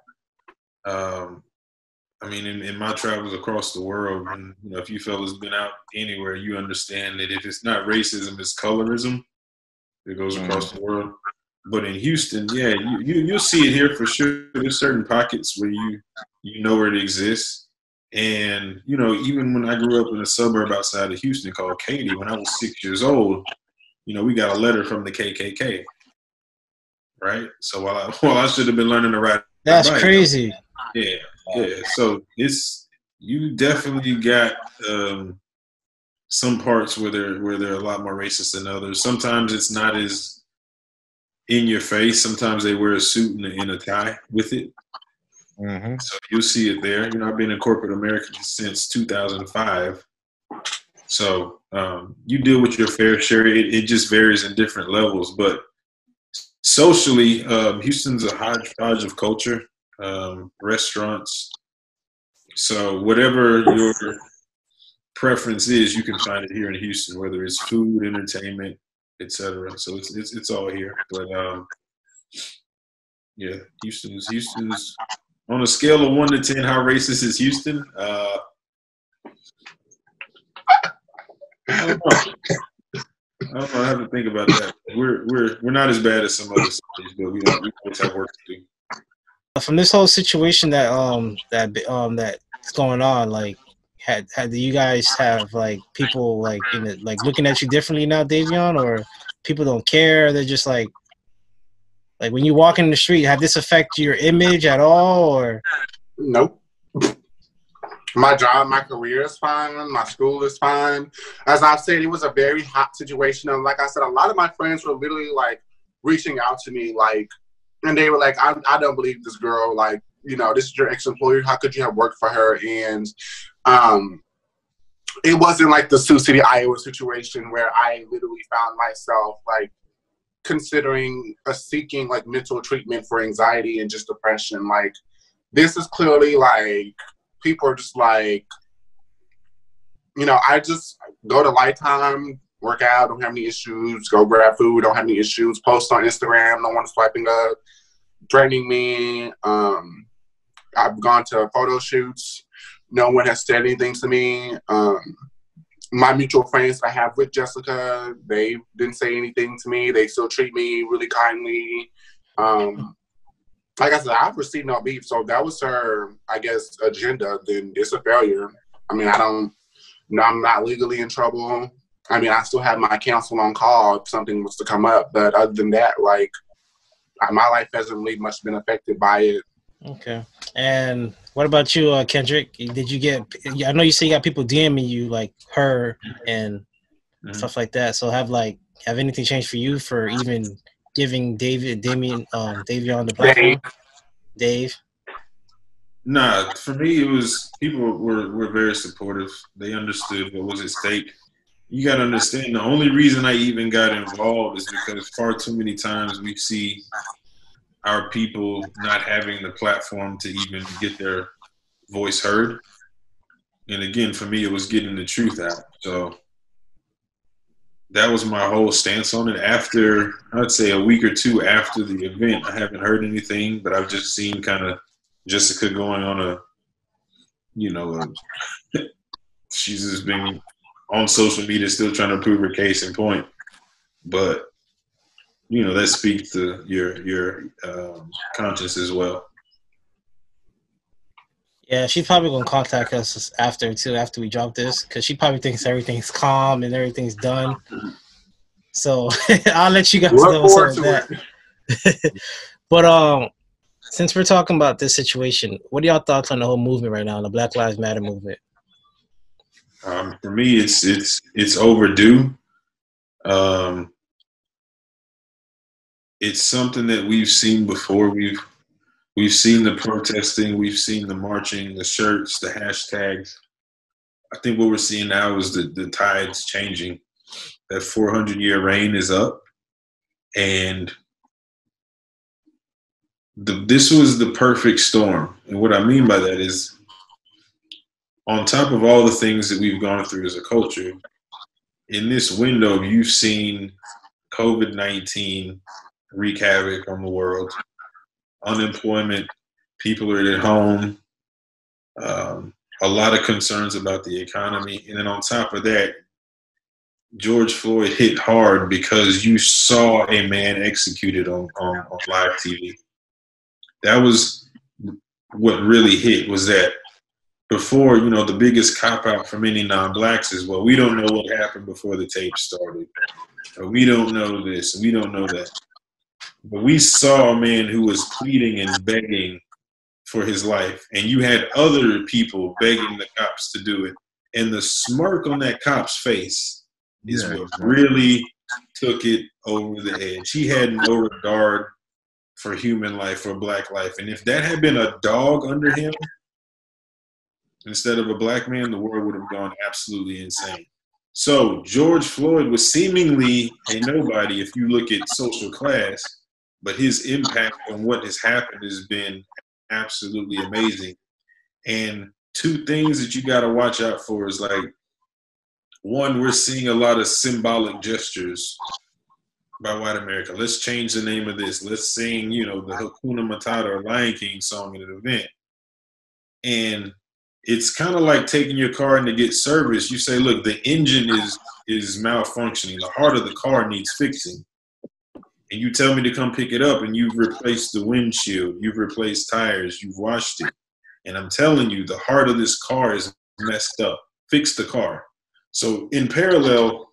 I mean, in my travels across the world, and if you fellas been out anywhere, you understand that if it's not racism, it's colorism. It goes across the world. But in Houston, yeah, you'll see it here for sure. There's certain pockets where you know where it exists. And, even when I grew up in a suburb outside of Houston called Katy, when I was 6 years old, we got a letter from the KKK. Right? So while I should have been learning to ride. That's crazy. Yeah. Yeah, so you definitely got some parts where they're a lot more racist than others. Sometimes it's not as in your face. Sometimes they wear a suit and a tie with it. Mm-hmm. So you'll see it there. I've been in corporate America since 2005. So you deal with your fair share. It just varies in different levels. But socially, Houston's a hodgepodge of culture. Restaurants, So whatever your preference is, you can find it here in Houston, whether it's food, entertainment, etc. So it's all here. But yeah, Houston's on a scale of 1 to 10. How racist is Houston? I don't know. I have to think about that. We're not as bad as some other cities, but we always have work to do. From this whole situation that's going on, like, do you guys have like people like looking at you differently now, Davion, or people don't care? They're just like when you walk in the street, have this affect your image at all, or? Nope. My job, my career is fine. My school is fine. As I've said, it was a very hot situation. And like I said, a lot of my friends were literally like reaching out to me, like, and they were like, I don't believe this girl. Like, you know, this is your ex-employer. How could you have worked for her? And it wasn't like the Sioux City, Iowa situation where I literally found myself like considering seeking like mental treatment for anxiety and just depression. Like, this is clearly like, people are just like, you know, I just go to Lifetime, work out, don't have any issues, go grab food, don't have any issues, post on Instagram, no one's swiping up, threatening me. I've gone to photo shoots, no one has said anything to me. My mutual friends I have with Jessica, they didn't say anything to me. They still treat me really kindly. Like I said, I've received no beef, so if that was her, I guess, agenda, then it's a failure. I mean, I'm not legally in trouble. I mean, I still have my counsel on call if something was to come up, but other than that, like, my life hasn't really much been affected by it. Okay. And what about you, Kendrick? Did you get, I know you say you got people DMing you, like her and stuff like that, so have anything changed for you for even giving Davion the platform? Dave? Nah, for me, it was people were very supportive. They understood what was at stake. You got to understand, the only reason I even got involved is because far too many times we see our people not having the platform to even get their voice heard. And again, for me, it was getting the truth out. So that was my whole stance on it. After, I'd say a week or two after the event, I haven't heard anything, but I've just seen kind of Jessica going on she's just been on social media still trying to prove her case in point. But, you know, that speaks to your conscience as well. Yeah, she's probably going to contact us after we drop this, because she probably thinks everything's calm and everything's done. So I'll let you guys know some of that. But since we're talking about this situation, what are y'all thoughts on the whole movement right now, the Black Lives Matter movement? For me, it's overdue. It's something that we've seen before. We've seen the protesting, we've seen the marching, the shirts, the hashtags. I think what we're seeing now is the tide's changing. That 400-year reign is up, and this was the perfect storm. And what I mean by that is, on top of all the things that we've gone through as a culture, in this window, you've seen COVID-19 wreak havoc on the world. Unemployment, people are at home, a lot of concerns about the economy. And then on top of that, George Floyd hit hard because you saw a man executed on live TV. That was what really hit, was that before, you know, the biggest cop-out for many non-blacks is, well, we don't know what happened before the tape started. Or we don't know this, and we don't know that. But we saw a man who was pleading and begging for his life, and you had other people begging the cops to do it. And the smirk on that cop's face is what really took it over the edge. He had no regard for human life or black life. And if that had been a dog under him instead of a black man, the world would have gone absolutely insane. So George Floyd was seemingly a nobody if you look at social class, but his impact on what has happened has been absolutely amazing. And two things that you got to watch out for is like, one, we're seeing a lot of symbolic gestures by white America. Let's change the name of this. Let's sing, the Hakuna Matata or Lion King song at an event. And it's kind of like taking your car in to get service. You say, look, the engine is malfunctioning. The heart of the car needs fixing. And you tell me to come pick it up, and you've replaced the windshield. You've replaced tires. You've washed it. And I'm telling you, the heart of this car is messed up. Fix the car. So in parallel,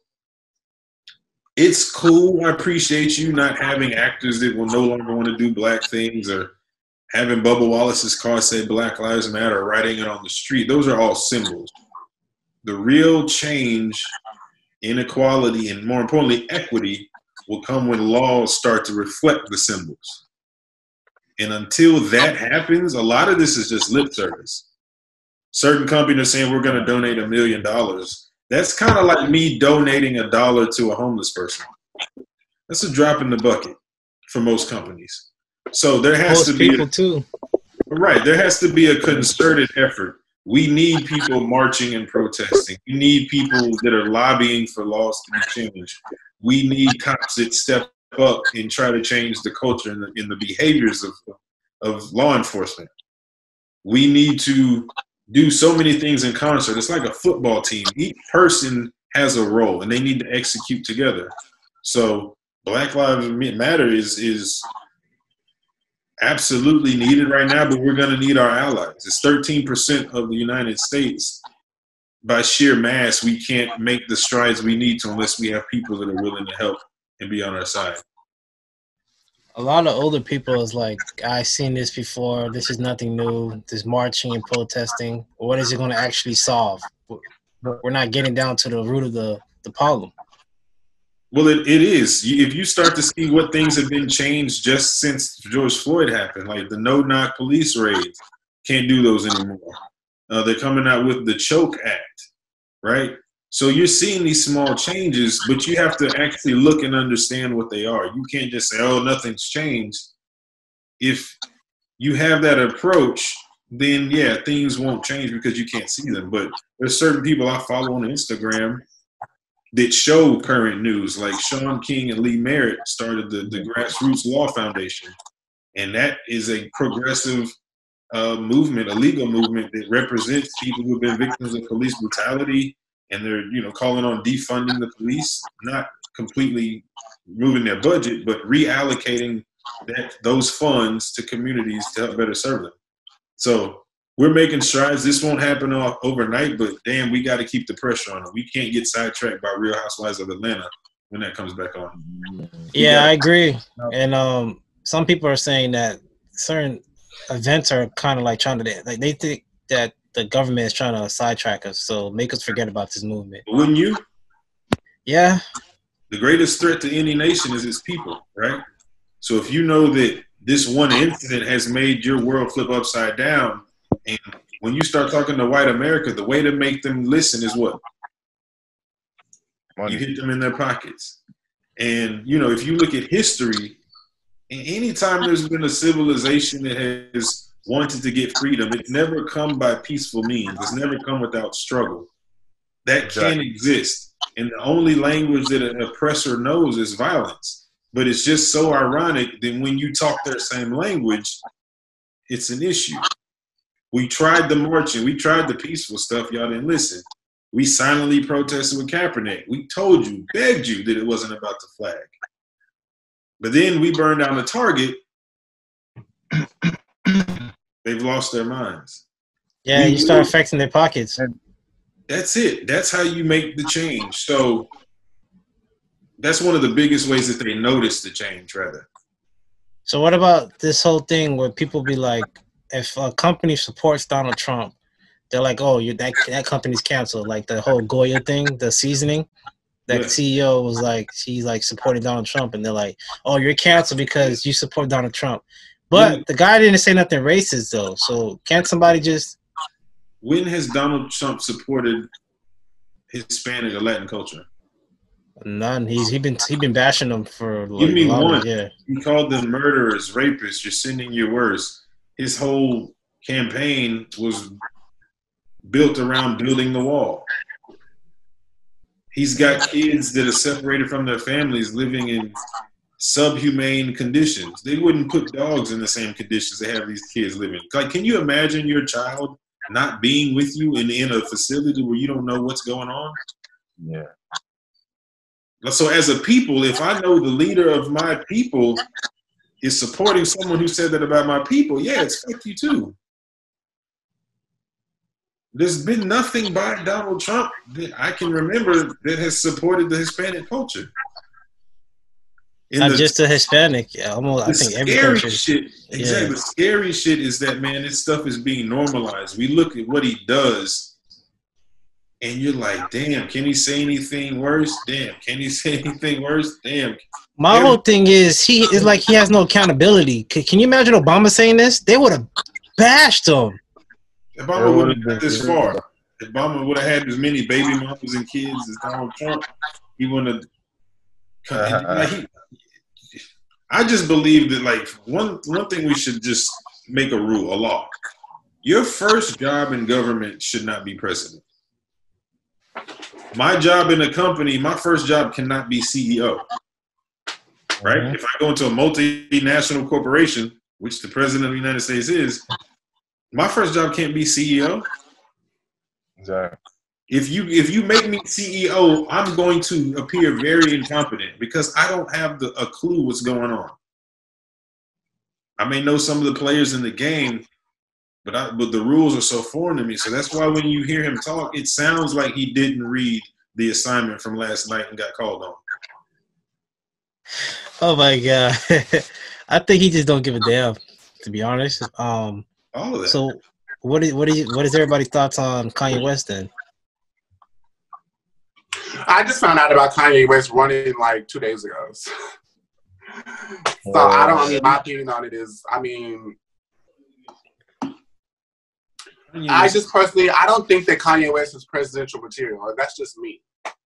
it's cool. I appreciate you not having actors that will no longer want to do black things, or having Bubba Wallace's car say Black Lives Matter, or writing it on the street. Those are all symbols. The real change, inequality, and more importantly, equity will come when laws start to reflect the symbols. And until that happens, a lot of this is just lip service. Certain companies are saying we're going to donate $1 million. That's kind of like me donating $1 to a homeless person. That's a drop in the bucket for most companies. So there has to be people too. Right. There has to be a concerted effort. We need people marching and protesting. We need people that are lobbying for laws to be changed. We need cops that step up and try to change the culture and the behaviors of law enforcement. We need to do so many things in concert. It's like a football team. Each person has a role, and they need to execute together. So Black Lives Matter is absolutely needed right now, but we're going to need our allies. It's 13% of the United States. By sheer mass, we can't make the strides we need to unless we have people that are willing to help and be on our side. A lot of older people is like, I've seen this before. This is nothing new. This marching and protesting. What is it going to actually solve? We're not getting down to the root of the problem. Well, it is. If you start to see what things have been changed just since George Floyd happened, like the no-knock police raids, can't do those anymore. They're coming out with the Choke Act, right? So you're seeing these small changes, but you have to actually look and understand what they are. You can't just say, oh, nothing's changed. If you have that approach, then, yeah, things won't change because you can't see them. But there's certain people I follow on Instagram that show current news, like Sean King and Lee Merritt started the Grassroots Law Foundation. And that is a progressive movement, a legal movement that represents people who have been victims of police brutality. And they're, calling on defunding the police, not completely moving their budget, but reallocating those funds to communities to help better serve them. So we're making strides. This won't happen overnight, but damn, we got to keep the pressure on it. We can't get sidetracked by Real Housewives of Atlanta when that comes back on. Yeah, I agree. And some people are saying that certain events are kind of like trying to, like, they think that the government is trying to sidetrack us, so make us forget about this movement. Wouldn't you? Yeah. The greatest threat to any nation is its people, right? So if you know that this one incident has made your world flip upside down, and when you start talking to white America, the way to make them listen is what? Money. You hit them in their pockets. And, if you look at history, anytime there's been a civilization that has wanted to get freedom, it's never come by peaceful means. It's never come without struggle. That can exist. And the only language that an oppressor knows is violence. But it's just so ironic that when you talk their same language, it's an issue. We tried the marching. We tried the peaceful stuff. Y'all didn't listen. We silently protested with Kaepernick. We told you, begged you that it wasn't about the flag. But then we burned down the Target. They've lost their minds. Yeah, you start affecting their pockets. That's it. That's how you make the change. So that's one of the biggest ways that they notice the change, rather. So what about this whole thing where people be like, if a company supports Donald Trump, they're like, oh, that company's canceled. Like the whole Goya thing, the seasoning. That CEO was like, she's like supporting Donald Trump, and they're like, oh, you're canceled because you support Donald Trump. But the guy didn't say nothing racist, though. So can't somebody just... When has Donald Trump supported Hispanic or Latin culture? None. He been bashing them for like, give me one. Yeah. He called them murderers, rapists. You're sending your worst. His whole campaign was built around building the wall. He's got kids that are separated from their families living in subhumane conditions. They wouldn't put dogs in the same conditions they have these kids living. Like, can you imagine your child not being with you in a facility where you don't know what's going on? Yeah. So as a people, if I know the leader of my people is supporting someone who said that about my people, yeah, it's fuck you too. There's been nothing by Donald Trump that I can remember that has supported the Hispanic culture. Not just the Hispanic, almost I think every country. Shit, exactly. Yeah. The scary shit is that, man, this stuff is being normalized. We look at what he does, and you're like, damn, can he say anything worse? Damn, can he say anything worse? Damn. My whole thing is he has no accountability. Can you imagine Obama saying this? They would have bashed him. Obama wouldn't have got this far. If Obama would have had as many baby mamas and kids as Donald Trump, he wouldn't have. I just believe that, like, one thing we should just make a rule, a law. Your first job in government should not be president. My job in a company, my first job cannot be CEO. Right? Mm-hmm. If I go into a multinational corporation, which the president of the United States is, my first job can't be CEO. Exactly. If you make me CEO, I'm going to appear very incompetent because I don't have a clue what's going on. I may know some of the players in the game, but the rules are so foreign to me. So that's why when you hear him talk, it sounds like he didn't read the assignment from last night and got called on. Oh my God. I think he just don't give a damn, to be honest. All of that. So what is everybody's thoughts on Kanye West then? I just found out about Kanye West running like 2 days ago. So my opinion on it is, I just personally, I don't think that Kanye West is presidential material. That's just me.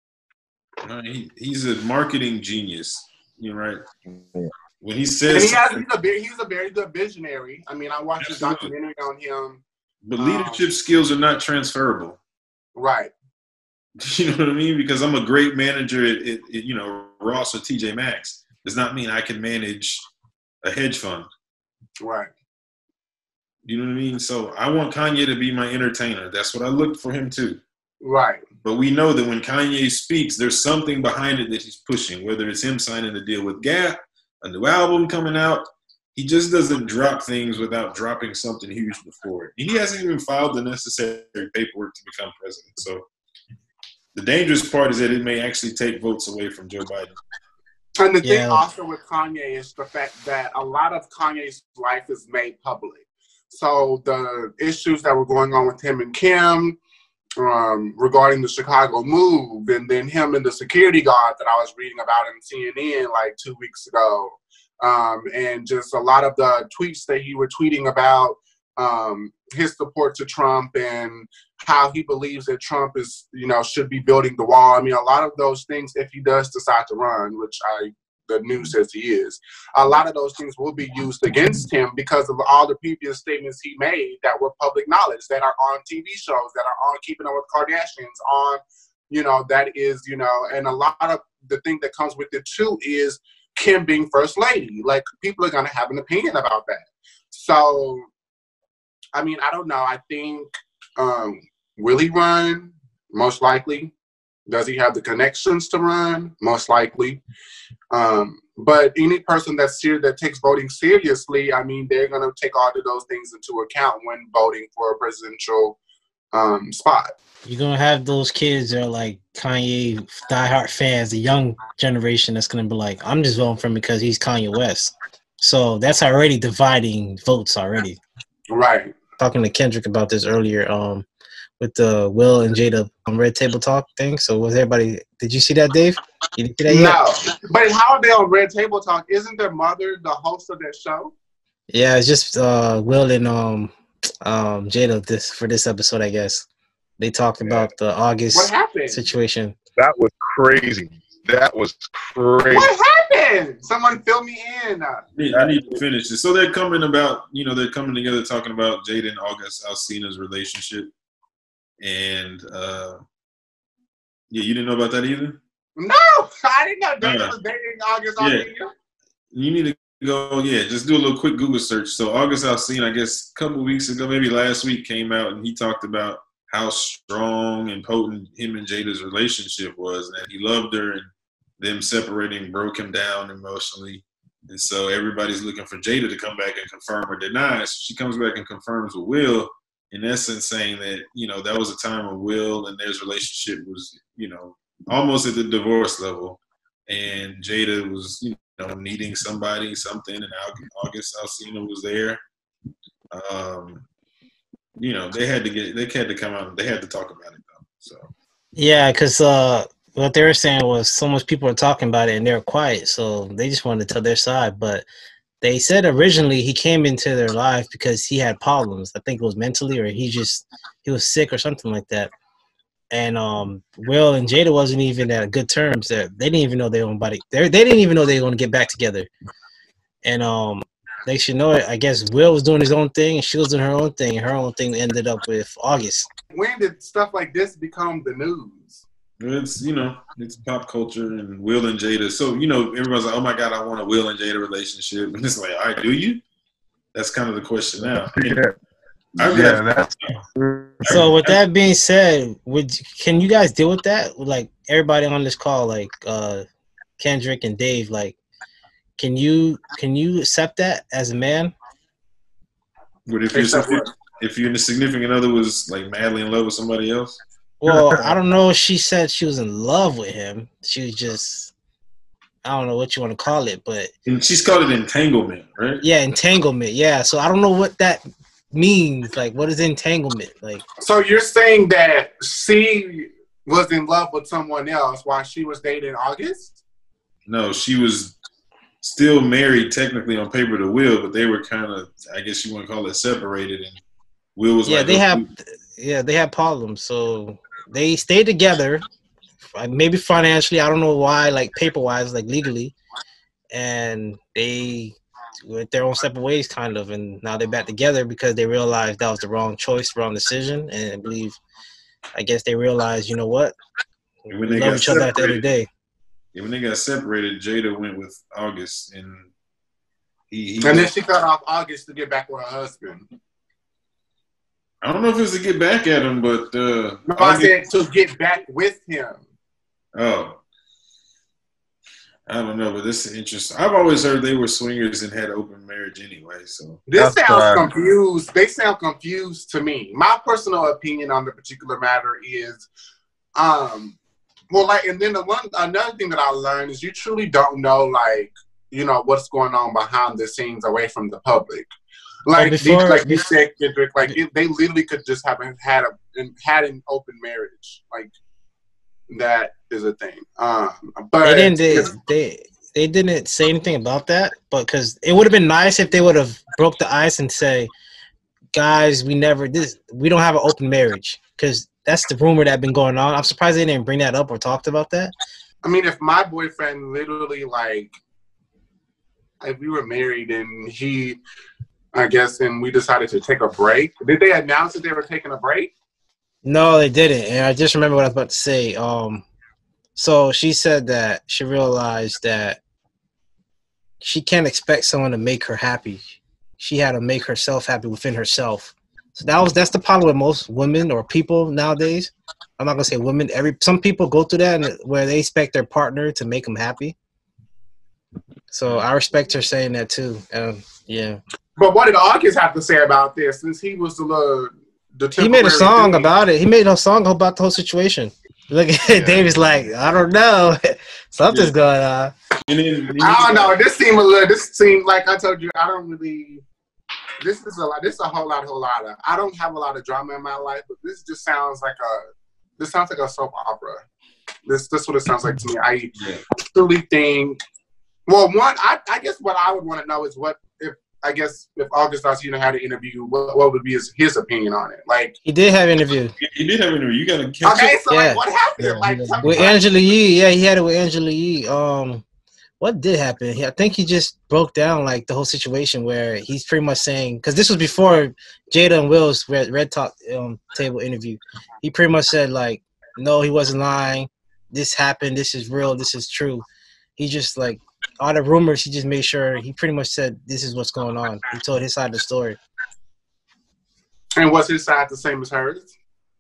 He's a marketing genius. You're right. When he says, he's a very good visionary. I watched a documentary on him. But leadership skills are not transferable. Right. You know what I mean? Because I'm a great manager at Ross or TJ Maxx does not mean I can manage a hedge fund. Right. You know what I mean? So I want Kanye to be my entertainer. That's what I looked for him to. Right. But we know that when Kanye speaks, there's something behind it that he's pushing, whether it's him signing the deal with Gap, a new album coming out. He just doesn't drop things without dropping something huge before it. And he hasn't even filed the necessary paperwork to become president. So the dangerous part is that it may actually take votes away from Joe Biden. And the thing also with Kanye is the fact that a lot of Kanye's life is made public. So the issues that were going on with him and Kim regarding the Chicago move, and then him and the security guard that I was reading about in CNN like 2 weeks ago, and just a lot of the tweets that he was tweeting about his support to Trump and how he believes that Trump is, should be building the wall. A lot of those things, if he does decide to run, which the news says he is, a lot of those things will be used against him because of all the previous statements he made that were public knowledge, that are on TV shows, that are on Keeping Up with Kardashians, on, that is, and a lot of the thing that comes with it too is Kim being first lady. Like, people are going to have an opinion about that. So, I don't know. I think, will he run? Most likely. Does he have the connections to run? Most likely. But any person that takes voting seriously, they're going to take all of those things into account when voting for a presidential spot. You're going to have those kids that are like Kanye diehard fans, the young generation that's going to be like, I'm just voting for him because he's Kanye West. So that's already dividing votes already. Right. Talking to Kendrick about this earlier with the Will and Jada Red Table Talk thing. So was everybody, did you see that, Dave? You didn't see that yet? No. But how are they on Red Table Talk? Isn't their mother the host of that show? Yeah, it's just Will and Jada for this episode, I guess. They talked about the August situation. That was crazy. What happened? Someone fill me in. I need to finish this. So they're coming together talking about Jada and August Alsina's relationship. And yeah, you didn't know about that either? No, I didn't know Jada was dating August Alsina. You need to go, just do a little quick Google search. So August Alsina, I guess a couple weeks ago, maybe last week, came out and he talked about how strong and potent him and Jada's relationship was, and that he loved her, and them separating broke him down emotionally. And so everybody's looking for Jada to come back and confirm or deny. So she comes back and confirms with Will, in essence saying that, that was a time when Will and their relationship was, almost at the divorce level. And Jada was, needing something, and August Alsina was there. They had to come out. They had to talk about it though. So yeah, because what they were saying was so much people were talking about it and they were quiet, so they just wanted to tell their side. But they said originally he came into their life because he had problems. I think it was mentally, or he was sick or something like that. And Will and Jada wasn't even at good terms. They didn't even know they didn't even know they were going to get back together. And they should know it. I guess Will was doing his own thing and she was doing her own thing. And her own thing ended up with August. When did stuff like this become the news? It's, it's pop culture and Will and Jada. So, everyone's like, oh my God, I want a Will and Jada relationship. And it's like, all right, do you? That's kind of the question now. So with that being said, can you guys deal with that? Like everybody on this call, like Kendrick and Dave, like can you accept that as a man? What if your significant other was like madly in love with somebody else? Well, I don't know. She said she was in love with him. She was just, I don't know what you want to call it, but and she's called it entanglement, right? Yeah, entanglement. Yeah. So I don't know what that means. Like, what is entanglement? Like, so you're saying that she was in love with someone else while she was dating August? No, she was still married technically on paper to Will, but they were kind of, I guess you want to call it, separated. And Will was they had problems. So they stayed together, maybe financially. I don't know why, like paper wise, like legally, and they went their own separate ways, kind of, and now they're back together because they realized that was the wrong choice, wrong decision, and I guess they realized, you know what, we love each other at the end of the day. Yeah, when they got separated, Jada went with August, and and then she cut off August to get back with her husband. I don't know if it's to get back at him, but no, I said to get back with him. Oh. I don't know, but this is interesting. I've always heard they were swingers and had open marriage anyway. So this sounds confused. They sound confused to me. My personal opinion on the particular matter is, and then another thing that I learned is you truly don't know, what's going on behind the scenes away from the public. Like you said, Kendrick, they literally could just have had an open marriage. Like that is a thing. But they didn't say anything about that, but because it would have been nice if they would have broke the ice and say, guys, we don't have an open marriage, because that's the rumor that been going on. I'm surprised they didn't bring that up or talked about that. I mean, if my boyfriend literally if we were married and he, I guess, and we decided to take a break, did they announce that they were taking a break? No, they didn't. And I just remember what I was about to say. So she said that she realized that she can't expect someone to make her happy. She had to make herself happy within herself. So that's the problem with most women or people nowadays. I'm not gonna say women. Some people go through that where they expect their partner to make them happy. So I respect her saying that too. Yeah. But what did August have to say about this? Since he was he made a song about it. He made a song about the whole situation. Look at David's like, I don't know, something's going on. I don't know. This seemed like I told you. I don't really. This is a lot. This is a whole lot of. I don't have a lot of drama in my life, but this just sounds like a soap opera. This what it sounds like to me. I truly think. Well, I guess what I would want to know is if August Alsina had an interview, what would be his opinion on it? Like, he did have an interview. He did have an interview. You gotta catch it. So what happened? With Angela Yee. Yeah, he had it with Angela Yee. what did happen? I think he just broke down like the whole situation where he's pretty much saying, because this was before Jada and Will's Red Talk table interview. He pretty much said like, no, he wasn't lying. This happened. This is real. This is true. He just like all the rumors. He just made sure he pretty much said this is what's going on. He told his side of the story. And was his side the same as hers?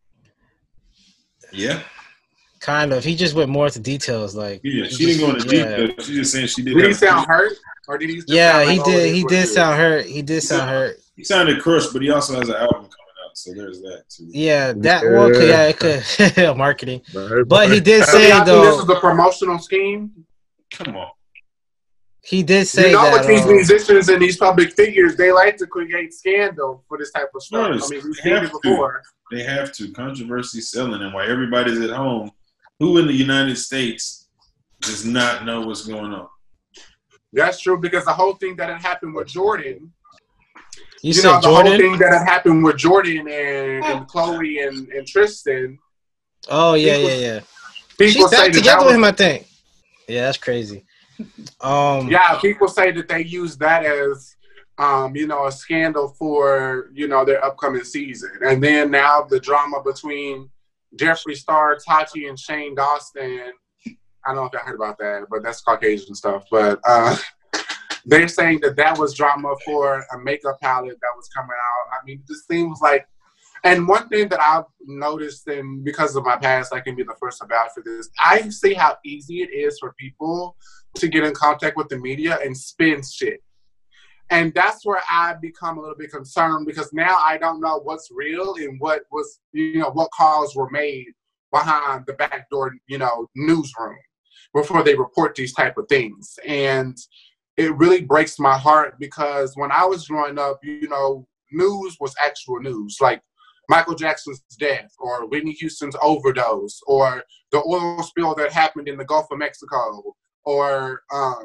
Yeah. Kind of. He just went more into details. Like, yeah, she didn't go into details. She just saying she did. Did he sound hurt, or did he? Just yeah, sound he like, did. He did sound hurt. He did sound hurt. He sounded crushed, but he also has an album coming out, so there's that too. Yeah, that one. Yeah, it could marketing. But he did say though. This is a promotional scheme. Come on. He did say you know that. With these musicians and these public figures, they like to create scandal for this type of stuff. Course, I mean, we've seen it before. They have to. Controversy selling, and while everybody's at home, who in the United States does not know what's going on? That's true, because the whole thing that had happened with Jordan. You said the Jordan? whole thing that had happened with Jordan and Chloe and Tristan. Oh yeah. People She's say back together with him, I think. Yeah, that's crazy. Yeah, people say that they use that as, a scandal for, their upcoming season. And then now the drama between Jeffree Star, Tati, and Shane Dawson. I don't know if I heard about that, but that's Caucasian stuff. But they're saying that was drama for a makeup palette that was coming out. I mean, it just seems like. And one thing that I've noticed, and because of my past, I can be the first to vouch for this. I see how easy it is for people to get in contact with the media and spin shit. And that's where I become a little bit concerned, because now I don't know what's real and what was, what calls were made behind the backdoor, newsroom before they report these type of things. And it really breaks my heart, because when I was growing up, news was actual news. Like Michael Jackson's death, or Whitney Houston's overdose, or the oil spill that happened in the Gulf of Mexico, or,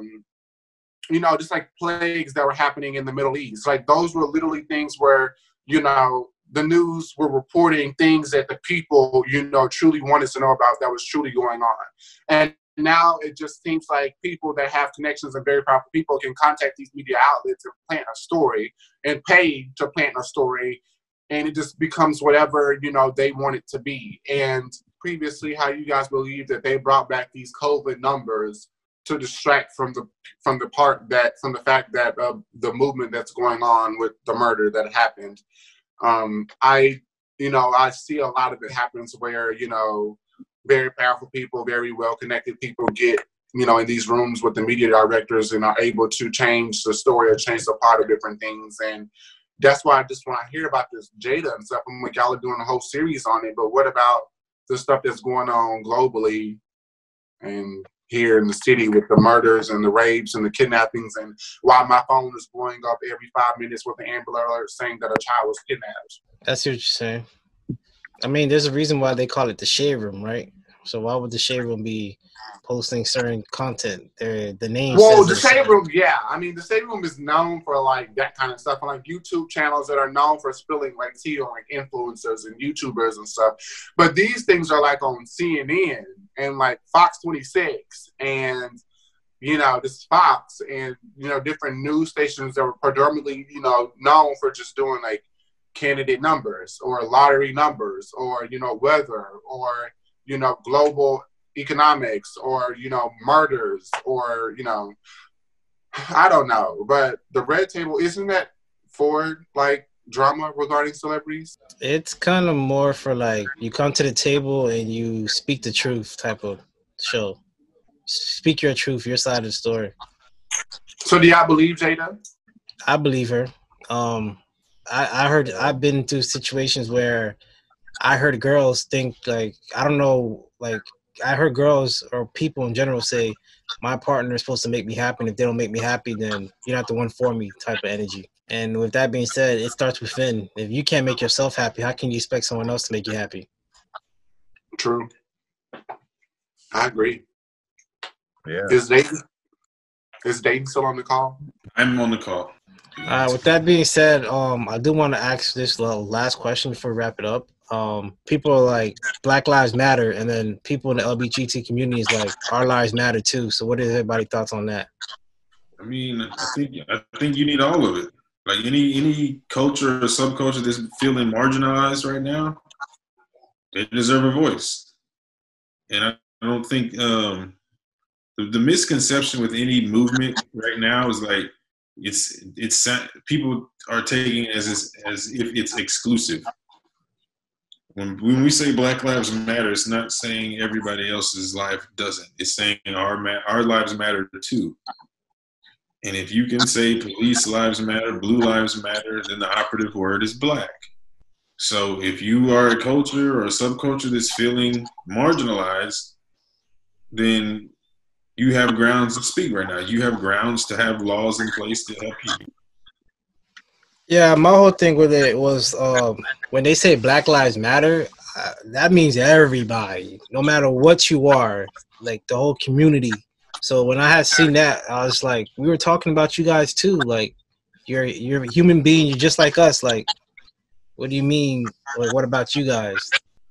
just like plagues that were happening in the Middle East. Like those were literally things where, the news were reporting things that the people, truly wanted to know about that was truly going on. And now it just seems like people that have connections and very powerful people can contact these media outlets and plant a story and pay to plant a story. And it just becomes whatever, they want it to be. And previously, how you guys believe that they brought back these COVID numbers to distract from the fact that the movement that's going on with the murder that happened. I see a lot of it happens where, very powerful people, very well-connected people get, in these rooms with the media directors and are able to change the story or change the plot of different things. And that's why when I hear about this Jada and stuff, I'm like, y'all are doing a whole series on it, but what about the stuff that's going on globally and here in the city with the murders and the rapes and the kidnappings, and why my phone is blowing up every 5 minutes with an Amber Alert saying that a child was kidnapped? That's what you're saying. I mean, there's a reason why they call it the Shade Room, right? So why would the Shade Room be posting certain content? The name. Well, the Shade Room, yeah. I mean, the Shade Room is known for like that kind of stuff, like YouTube channels that are known for spilling like tea on like influencers and YouTubers and stuff. But these things are like on CNN and like Fox 26 and this Fox and different news stations that were predominantly known for just doing like candidate numbers or lottery numbers or weather or global economics or murders or I don't know. But the Red Table, isn't that for like drama regarding celebrities? It's kind of more for like you come to the table and you speak the truth type of show. Speak your truth, your side of the story. So do y'all believe Jada? I believe her. I heard, I've been through situations where I heard girls think like, I don't know, like I heard girls or people in general say, my partner is supposed to make me happy, and if they don't make me happy, then you're not the one for me type of energy. And with that being said, it starts within. If you can't make yourself happy, how can you expect someone else to make you happy? True. I agree. Yeah. Is Dayton still on the call? I'm on the call. With that being said, I do want to ask this last question before we wrap it up. People are like Black Lives Matter, and then people in the LGBT community is like our lives matter too. So, what is everybody's thoughts on that? I mean, I think you need all of it. Like any culture or subculture that's feeling marginalized right now, they deserve a voice. And I don't think the misconception with any movement right now is like it's people are taking it as if it's exclusive. When we say Black Lives Matter, it's not saying everybody else's life doesn't. It's saying our lives matter too. And if you can say police lives matter, blue lives matter, then the operative word is black. So if you are a culture or a subculture that's feeling marginalized, then you have grounds to speak right now. You have grounds to have laws in place to help you. Yeah, my whole thing with it was when they say Black Lives Matter, that means everybody, no matter what you are, like the whole community. So when I had seen that, I was like, we were talking about you guys too. Like, you're a human being. You're just like us. Like, what do you mean? Like, what about you guys?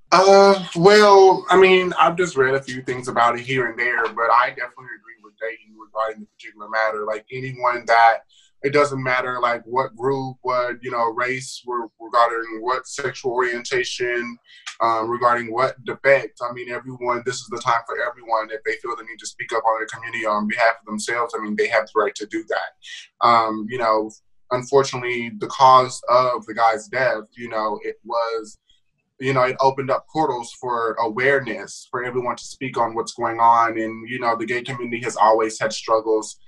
Well, I mean, I've just read a few things about it here and there, but I definitely agree with Dayton regarding the particular matter. Like anyone that it doesn't matter like what group, what race, regarding what sexual orientation, regarding what defect. I mean, everyone. This is the time for everyone. If they feel the need to speak up on their community on behalf of themselves, I mean, they have the right to do that. Unfortunately, the cause of the guy's death, it was. It opened up portals for awareness for everyone to speak on what's going on. And, the gay community has always had struggles,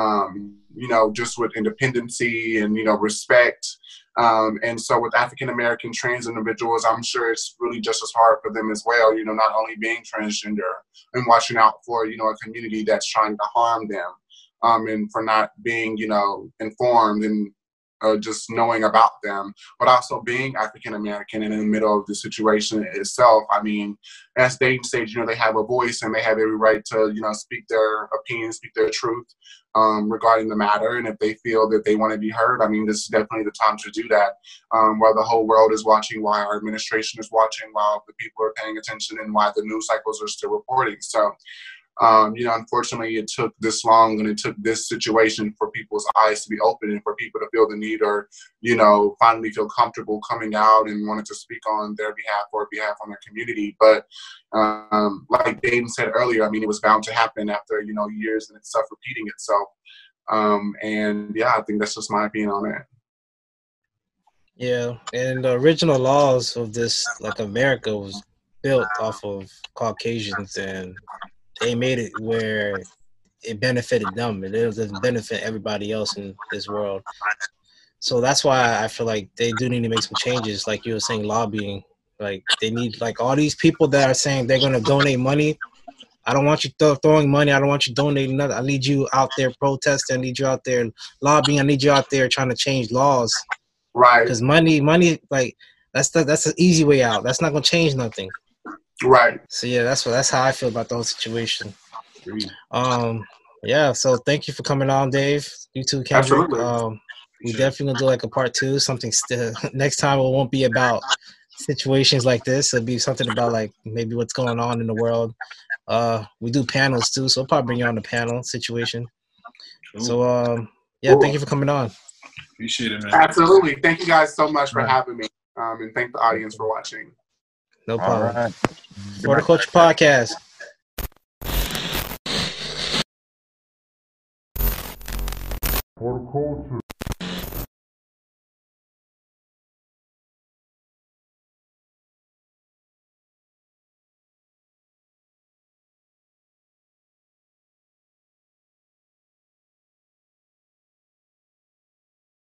just with independency and, respect. And so with African-American trans individuals, I'm sure it's really just as hard for them as well, not only being transgender and watching out for, a community that's trying to harm them, and for not being, informed and just knowing about them, but also being African-American and in the middle of the situation itself. I mean, as Dayton said, they have a voice and they have every right to, speak their opinion, speak their truth regarding the matter. And if they feel that they want to be heard, I mean, this is definitely the time to do that, while the whole world is watching, while our administration is watching, while the people are paying attention, and why the news cycles are still reporting. So, unfortunately, it took this long and it took this situation for people's eyes to be open and for people to feel the need or, finally feel comfortable coming out and wanting to speak on their behalf or behalf on their community. But like Dayton said earlier, I mean, it was bound to happen after, years and itself repeating itself. And yeah, I think that's just my opinion on it. Yeah, and the original laws of this, like America, was built off of Caucasians, and they made it where it benefited them. It doesn't benefit everybody else in this world. So that's why I feel like they do need to make some changes, like you were saying, lobbying. Like they need, like all these people that are saying they're going to donate money. I don't want you throwing money. I don't want you donating nothing. I need you out there protesting. I need you out there lobbying. I need you out there trying to change laws. Right. Because money, like that's the easy way out. That's not going to change nothing. Right. So yeah, that's how I feel about the whole situation. Yeah. So thank you for coming on, Dave. You too, Kendrick. Absolutely. We definitely gonna do like a part 2. Something still next time. It won't be about situations like this. It'll be something about like maybe what's going on in the world. We do panels too, so I'll probably bring you on the panel situation. Cool. So yeah, Thank you for coming on. Appreciate it, man. Absolutely. Thank you guys so much for having me. And thank the audience for watching. No problem. Right. For the Culture Podcast. For the culture.